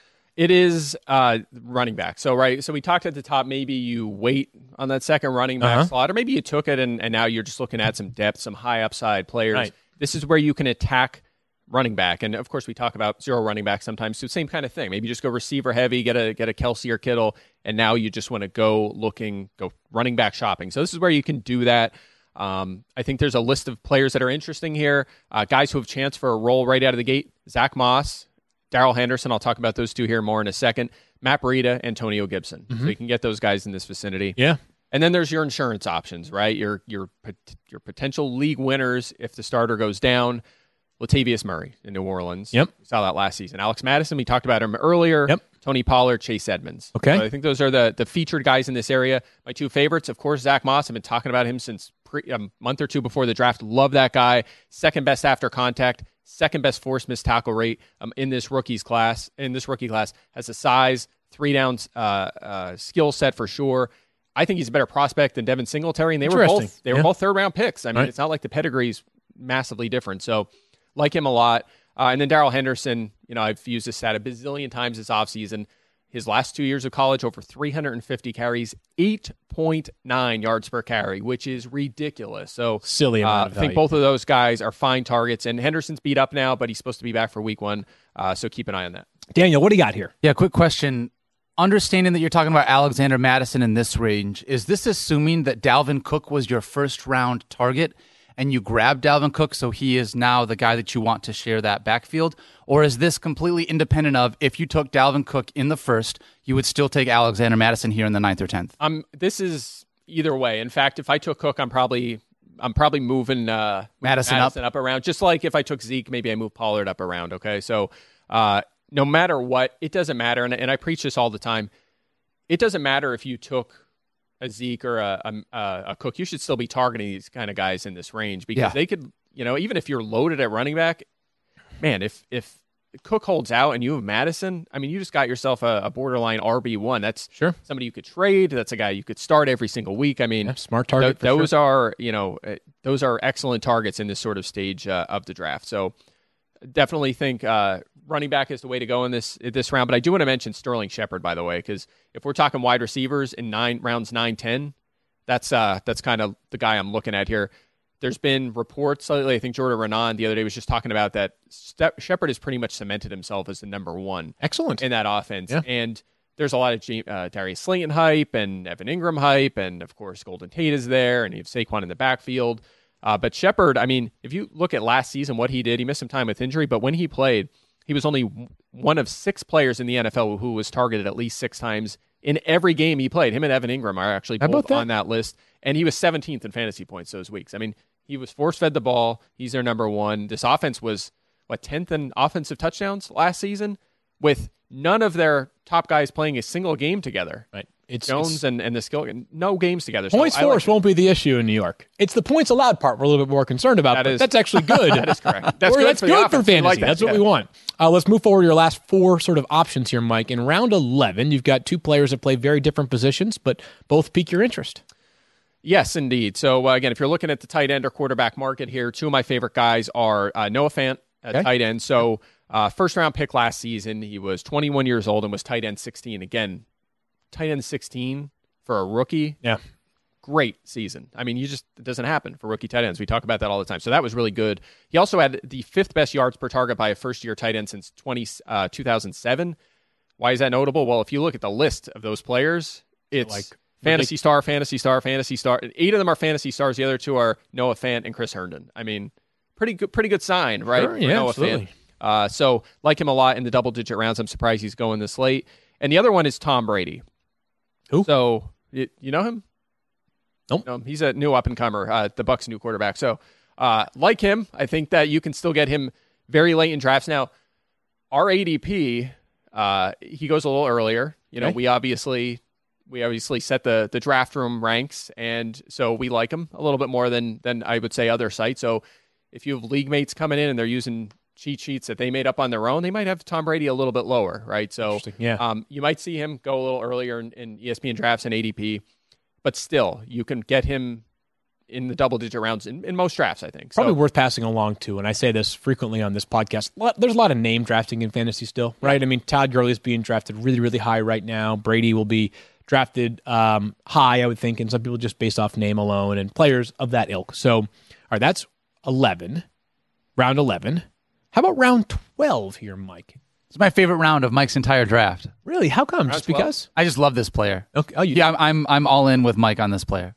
It is uh, running back. So, right. So we talked at the top, maybe you wait on that second running back Uh-huh. slot, or maybe you took it and, and now you're just looking at some depth, some high upside players. Right. This is where you can attack running back. And of course, we talk about zero running back sometimes. So same kind of thing. Maybe just go receiver heavy, get a get a Kelsey or Kittle, and now you just want to go looking, go running back shopping. So this is where you can do that. Um, I think there's a list of players that are interesting here. Uh, guys who have chance for a role right out of the gate. Zach Moss, Darrell Henderson. I'll talk about those two here more in a second. Matt Breida, Antonio Gibson. Mm-hmm. So you can get those guys in this vicinity. Yeah. And then there's your insurance options, right? Your your your potential league winners if the starter goes down. Latavius Murray in New Orleans. Yep. We saw that last season. Alex Madison, we talked about him earlier. Yep. Tony Pollard, Chase Edmonds. Okay. So I think those are the the featured guys in this area. My two favorites, of course, Zach Moss. I've been talking about him since pre, a month or two before the draft. Love that guy. Second best after contact. Second best force missed tackle rate um, in this rookies class. In this rookie class, has a size, three downs, uh, uh, skill set for sure. I think he's a better prospect than Devin Singletary, and they were Interesting. both they were Yeah. both third round picks. I mean, Right. it's not like the pedigree's massively different. So, like him a lot. Uh, and then Darrell Henderson, you know, I've used this stat a bazillion times this offseason. His last two years of college, over three hundred fifty carries, eight point nine yards per carry, which is ridiculous. So Silly amount uh, of I think value. both of those guys are fine targets. And Henderson's beat up now, but he's supposed to be back for week one. Uh, so keep an eye on that. Daniel, what do you got here? Yeah, quick question. Understanding that you're talking about Alexander Madison in this range, is this assuming that Dalvin Cook was your first round target and you grabbed Dalvin Cook so he is now the guy that you want to share that backfield? Or is this completely independent of if you took Dalvin Cook in the first, you would still take Alexander Madison here in the ninth or tenth? Um, this is either way. In fact, if I took Cook, I'm probably I'm probably moving uh, Madison Madison up. up around. Just like if I took Zeke, maybe I move Pollard up around. Okay, so uh, no matter what, it doesn't matter. And, and I preach this all the time. it doesn't matter if you took a Zeke or a, a, a Cook. You should still be targeting these kind of guys in this range because Yeah. they could, you know, even if you're loaded at running back, man, if if Cook holds out and you have Madison, I mean, you just got yourself a, a borderline R B one. That's Sure. somebody you could trade. That's a guy you could start every single week. I mean, Yeah, smart target. th- for those sure. are, you know, uh, those are excellent targets in this sort of stage uh, of the draft. So definitely think uh, running back is the way to go in this in this round. But I do want to mention Sterling Shepard, by the way, because if we're talking wide receivers in nine rounds nine, ten, that's uh that's kind of the guy I'm looking at here. There's been reports lately. I think Jordan Renan the other day was just talking about that Ste- Shepard has pretty much cemented himself as the number one Excellent. in that offense. Yeah. And there's a lot of G- uh, Darius Slayton hype and Evan Ingram hype, and of course Golden Tate is there, and you have Saquon in the backfield. Uh, but Shepard, I mean, if you look at last season, what he did, he missed some time with injury, but when he played, he was only w- one of six players in the N F L who was targeted at least six times in every game he played. Him and Evan Ingram are actually How about both that? on that list, and he was seventeenth in fantasy points those weeks. I mean, he was force-fed the ball. He's their number one. This offense was, what, tenth in offensive touchdowns last season with none of their top guys playing a single game together. Right. It's Jones it's, and, and the skill, no games together. So points I like force it. won't be the issue in New York. It's the points allowed part we're a little bit more concerned about. That but is- that's actually good. That is correct. That's Or good that's for the good for offense. We fantasy. like that, That's what yeah. we want. Uh, let's move forward to your last four sort of options here, Mike. In round eleven, you've got two players that play very different positions, but both pique your interest. Yes, indeed. So, uh, again, if you're looking at the tight end or quarterback market here, two of my favorite guys are uh, Noah Fant at Okay. tight end. So, uh, first round pick last season, he was twenty-one years old and was tight end sixteen. Again, tight end sixteen for a rookie. Yeah. Great season. I mean, you just, it doesn't happen for rookie tight ends. We talk about that all the time. So that was really good. He also had the fifth best yards per target by a first year tight end since twenty, uh, two thousand seven. Why is that notable? Well, if you look at the list of those players, it's like fantasy star, fantasy star, fantasy star. Eight of them are fantasy stars. The other two are Noah Fant and Chris Herndon. I mean, pretty good, pretty good sign, right? Sure, for yeah, Noah absolutely. Fant. Uh, so like him a lot in the double digit rounds. I'm surprised he's going this late. And the other one is Tom Brady. Who? So you, you know him? Nope. No, he's a new up and comer, uh, the Bucs' new quarterback. So uh, like him, I think that you can still get him very late in drafts. Now, our A D P, uh, he goes a little earlier. You know, Okay. we obviously we obviously set the the draft room ranks, and so we like him a little bit more than than I would say other sites. So if you have league mates coming in and they're using cheat sheets that they made up on their own, they might have Tom Brady a little bit lower, right? So Interesting, yeah. um, you might see him go a little earlier in, in E S P N drafts and A D P, but still, you can get him in the double digit rounds in, in most drafts, I think. So, Probably worth passing along to, and I say this frequently on this podcast. Lot- There's a lot of name drafting in fantasy still, right? I mean, Todd Gurley is being drafted really, really high right now. Brady will be drafted um, high, I would think, and some people just based off name alone and players of that ilk. So, all right, that's eleven, round eleven. How about round twelve here, Mike? It's my favorite round of Mike's entire draft. Really? How come? Just twelve? because? I just love this player. Okay. Oh, you, Yeah, I'm I'm, I'm all in with Mike on this player.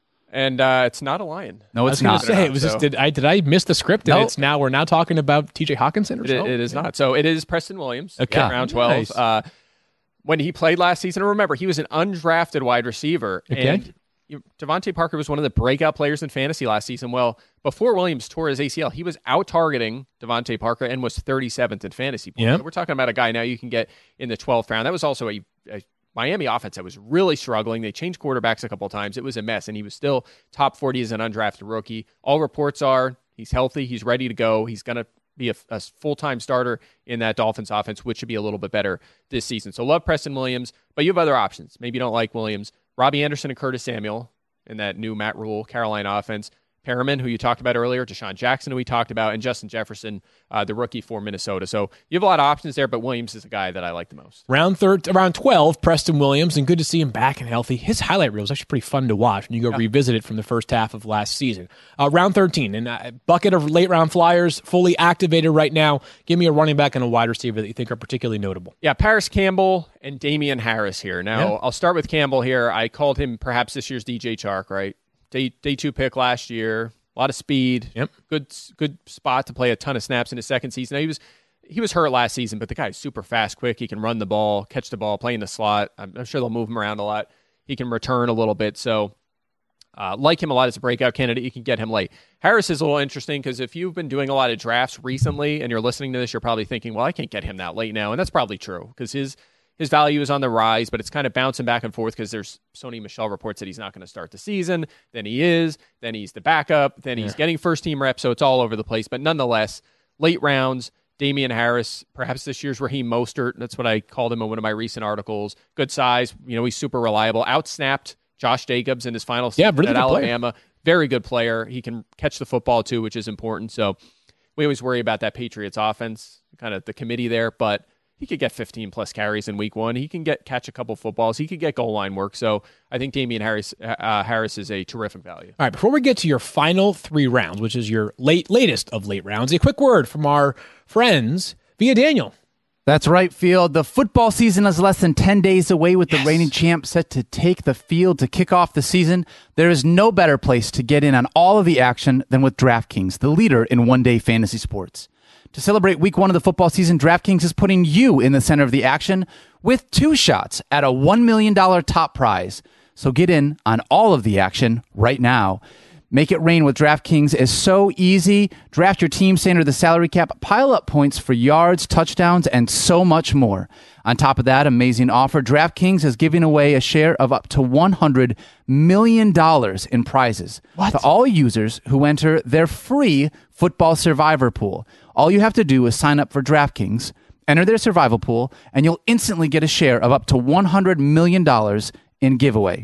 and uh, it's not a Lion. No, I was it's going not. to say, it was just So- did I did I miss the script? And Nope. it's now we're now talking about T J Hawkinson or It, so? it is not. So it is Preston Williams. Okay. at round twelve. Nice. Uh, when he played last season, remember he was an undrafted wide receiver, Okay. and you, Devontae Parker was one of the breakout players in fantasy last season. Well, before Williams tore his A C L, he was out targeting Devontae Parker and was thirty-seventh in fantasy points. Yep. So we're talking about a guy now you can get in the twelfth round. That was also a, a Miami offense that was really struggling. They changed quarterbacks a couple of times. It was a mess, and he was still top forty as an undrafted rookie. All reports are he's healthy, he's ready to go, he's going to be a, a full-time starter in that Dolphins offense, which should be a little bit better this season. So love Preston Williams, but you have other options. Maybe you don't like Williams. Robbie Anderson and Curtis Samuel in that new Matt Rule Carolina offense. Perriman, who you talked about earlier, Deshaun Jackson, who we talked about, and Justin Jefferson, uh, the rookie for Minnesota. So you have a lot of options there, but Williams is the guy that I like the most. Round third, round twelve, Preston Williams, and good to see him back and healthy. His highlight reel is actually pretty fun to watch when you go revisit it from the first half of last season. Uh, round thirteen, and a bucket of late round flyers fully activated right now. Give me a running back and a wide receiver that you think are particularly notable. Yeah, Paris Campbell and Damian Harris here. Now, Yeah. I'll start with Campbell here. I called him perhaps this year's D J Chark, right? Day day two pick last year. A lot of speed. Yep. Good good spot to play a ton of snaps in his second season. Now, he was he was hurt last season, but the guy's super fast, quick. He can run the ball, catch the ball, play in the slot. I'm, I'm sure they'll move him around a lot. He can return a little bit. So, uh, like him a lot as a breakout candidate. You can get him late. Harris is a little interesting because if you've been doing a lot of drafts recently and you're listening to this, you're probably thinking, well, I can't get him that late now. And that's probably true because his his value is on the rise, but it's kind of bouncing back and forth because there's Sony Michel reports that he's not going to start the season. Then he is. Then he's the backup. Then he's yeah. getting first-team reps, so it's all over the place. But nonetheless, late rounds, Damian Harris, perhaps this year's Raheem Mostert. That's what I called him in one of my recent articles. Good size. You know, he's super reliable. Outsnapped Josh Jacobs in his final season yeah, really at good Alabama. Player. Very good player. He can catch the football, too, which is important. So we always worry about that Patriots offense, kind of the committee there. But he could get fifteen-plus carries in week one. He can get catch a couple footballs. He could get goal line work. So I think Damian Harris, uh, Harris is a terrific value. All right, before we get to your final three rounds, which is your late latest of late rounds, a quick word from our friends via Daniel. That's right, Field. The football season is less than ten days away with yes. the reigning champ set to take the field to kick off the season. There is no better place to get in on all of the action than with DraftKings, the leader in one-day fantasy sports. To celebrate week one of the football season, DraftKings is putting you in the center of the action with two shots at a one million dollars top prize. So get in on all of the action right now. Make it rain with DraftKings is so easy. Draft your team, stay under the salary cap, pile up points for yards, touchdowns, and so much more. On top of that amazing offer, DraftKings is giving away a share of up to one hundred million dollars in prizes what? to all users who enter their free Football Survivor pool. All you have to do is sign up for DraftKings, enter their survival pool, and you'll instantly get a share of up to one hundred million dollars in giveaway.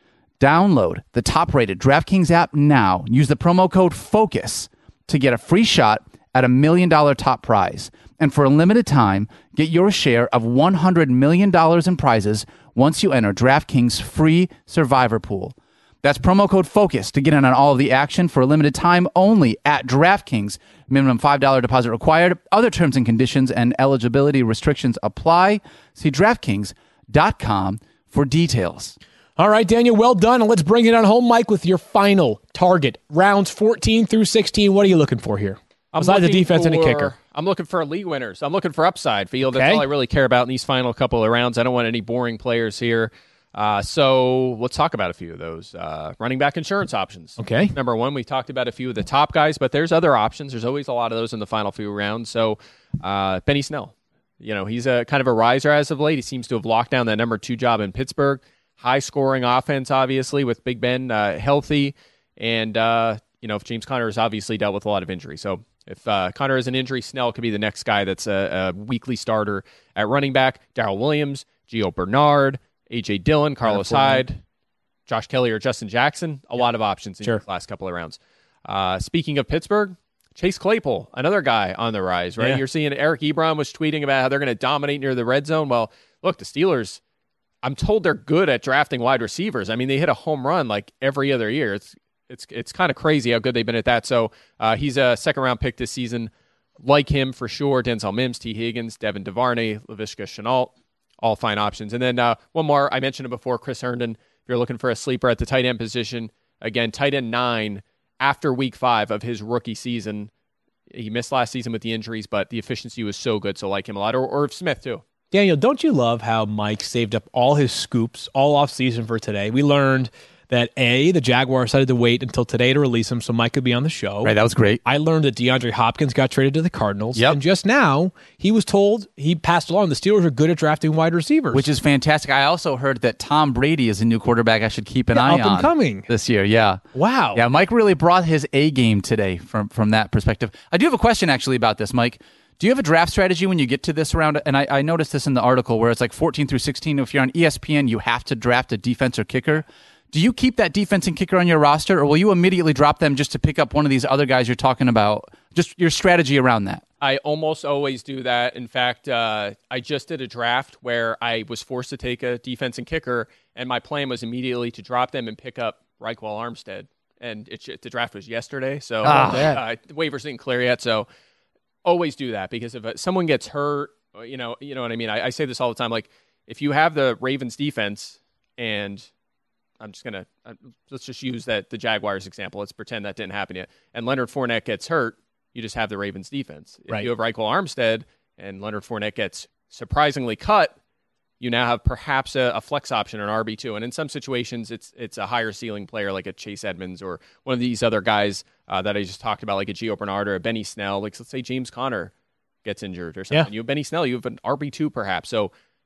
Download the top-rated DraftKings app now. Use the promo code FOCUS to get a free shot at a million-dollar top prize. And for a limited time, get your share of one hundred million dollars in prizes once you enter DraftKings' free Survivor pool. That's promo code FOCUS to get in on all of the action for a limited time only at DraftKings. Minimum five dollars deposit required. Other terms and conditions and eligibility restrictions apply. See DraftKings dot com for details. All right, Daniel, well done. And let's bring it on home, Mike, with your final target. Rounds fourteen through sixteen. What are you looking for here? I'm Besides the defense for, and a kicker. I'm looking for league winners. I'm looking for upside, Field. That's okay. all I really care about in these final couple of rounds. I don't want any boring players here. Uh, so let's talk about a few of those. Uh, running back insurance options. Okay. Number one, we talked about a few of the top guys, but there's other options. There's always a lot of those in the final few rounds. So uh, Benny Snell, you know, he's a kind of a riser as of late. He seems to have locked down that number two job in Pittsburgh. High-scoring offense, obviously, with Big Ben uh, healthy. And, uh, you know, if James Conner has obviously dealt with a lot of injury. So if uh, Conner has an injury, Snell could be the next guy that's a, a weekly starter at running back. Darrell Williams, Gio Bernard, A J Dillon, Carlos Hyde, Josh Kelly, or Justin Jackson. A yeah. lot of options in sure. the last couple of rounds. Uh, speaking of Pittsburgh, Chase Claypool, another guy on the rise, right? Yeah. You're seeing Eric Ebron was tweeting about how they're going to dominate near the red zone. Well, look, the Steelers, I'm told they're good at drafting wide receivers. I mean, they hit a home run like every other year. It's it's it's kind of crazy how good they've been at that. So uh, he's a second-round pick this season. Like him for sure, Denzel Mims, T. Higgins, Devin DuVernay, Laviska Shenault, all fine options. And then uh, one more, I mentioned it before, Chris Herndon. If you're looking for a sleeper at the tight end position, again, tight end nine after week five of his rookie season. He missed last season with the injuries, but the efficiency was so good, so like him a lot. Or, or Smith, too. Daniel, don't you love how Mike saved up all his scoops all off season for today? We learned that A, the Jaguars decided to wait until today to release him so Mike could be on the show. Right, that was great. I learned that DeAndre Hopkins got traded to the Cardinals. Yep. And just now, he was told, he passed along, the Steelers are good at drafting wide receivers. Which is fantastic. I also heard that Tom Brady is a new quarterback I should keep an yeah, eye up on and coming. this year. Yeah. Wow. Yeah, Mike really brought his A game today from, from that perspective. I do have a question actually about this, Mike. Do you have a draft strategy when you get to this round? And I, I noticed this in the article where it's like fourteen through sixteen. If you're on E S P N, you have to draft a defense or kicker. Do you keep that defense and kicker on your roster, or will you immediately drop them just to pick up one of these other guys you're talking about? Just your strategy around that. I almost always do that. In fact, uh, I just did a draft where I was forced to take a defense and kicker, and my plan was immediately to drop them and pick up Reichwell Armstead. And it, the draft was yesterday, so Ah. uh, the waivers didn't clear yet. So always do that, because if someone gets hurt, you know, you know what I mean. I, I say this all the time. Like, if you have the Ravens defense, and I'm just gonna uh, let's just use that the Jaguars example. Let's pretend that didn't happen yet. And Leonard Fournette gets hurt, you just have the Ravens defense. If right. you have Reichwell Armstead and Leonard Fournette gets surprisingly cut, you now have perhaps a, a flex option, or an R B two. And in some situations, it's it's a higher ceiling player like a Chase Edmonds or one of these other guys uh, that I just talked about, like a Gio Bernard or a Benny Snell. Like, let's say James Conner gets injured or something. Yeah. You have Benny Snell, you have an R B two perhaps. So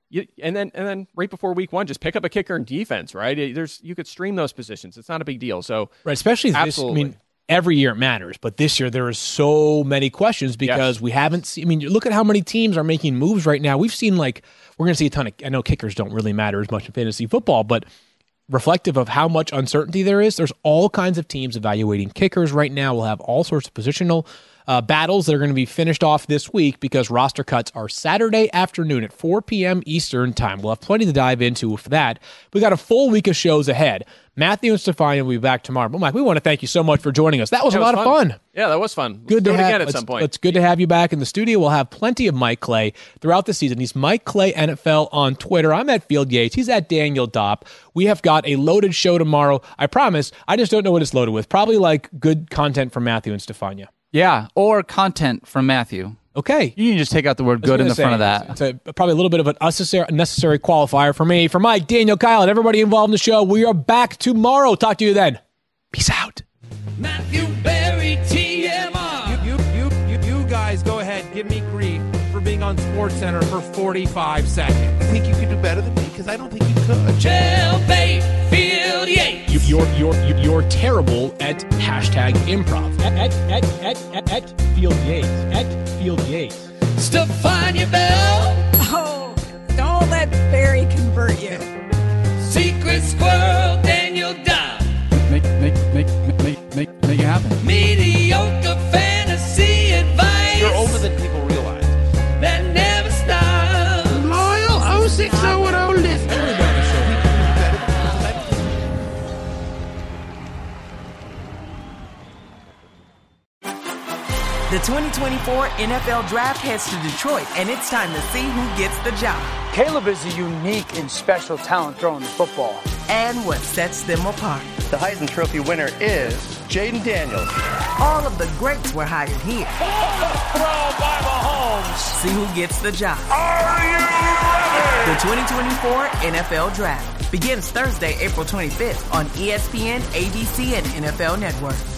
You, and then and then right before week one, just pick up a kicker and defense, right? There's you could stream those positions. It's not a big deal. So right, especially absolutely. this. I mean, every year it matters, but this year there are so many questions because yes. we haven't seen. I mean, look at how many teams are making moves right now. We've seen like we're going to see a ton of. I know kickers don't really matter as much in fantasy football, but reflective of how much uncertainty there is, there's all kinds of teams evaluating kickers right now. We'll have all sorts of positional uh, battles that are going to be finished off this week because roster cuts are Saturday afternoon at four p.m. Eastern time. We'll have plenty to dive into for that. We got a full week of shows ahead. Matthew and Stefania will be back tomorrow. But Mike, we want to thank you so much for joining us. That was yeah, a lot was of fun. fun. Yeah, that was fun. Good Let's to have again at it's, some point. It's good to have you back in the studio. We'll have plenty of Mike Clay throughout the season. He's Mike Clay N F L on Twitter. I'm at Field Yates. He's at Daniel Dopp. We have got a loaded show tomorrow. I promise. I just don't know what it's loaded with. Probably like good content from Matthew and Stefania. Yeah, or content from Matthew. Okay. You can just take out the word good in the say, front of that. It's a, probably a little bit of an unnecessary, unnecessary qualifier for me. For Mike, Daniel, Kyle, and everybody involved in the show, we are back tomorrow. Talk to you then. Peace out. Matthew Berry, T M R. You, you, you, you guys go ahead, give me grief for being on SportsCenter for forty-five seconds. I think you could do better than me because I don't think you could. Jailbait, Field Yates. You, you're, you're, you're terrible at hashtag improv. At, at, at, at, at, at Field Yates. At Field Yates. Stefania Bell. Oh, don't let Barry convert you. Secret Squirrel, Daniel Dobb. Make, make, make, make, make, make it happen. Mediocre fantasy advice. You're older than people realize. That never stops. Loyal oh six oh one oh listener. The twenty twenty-four N F L Draft heads to Detroit, and it's time to see who gets the job. Caleb is a unique and special talent throwing the football. And what sets them apart. The Heisman Trophy winner is Jaden Daniels. All of the greats were hired here. Throw by Mahomes. See who gets the job. Are you ready? The twenty twenty-four N F L Draft begins Thursday, April twenty-fifth on E S P N, A B C, and N F L Network.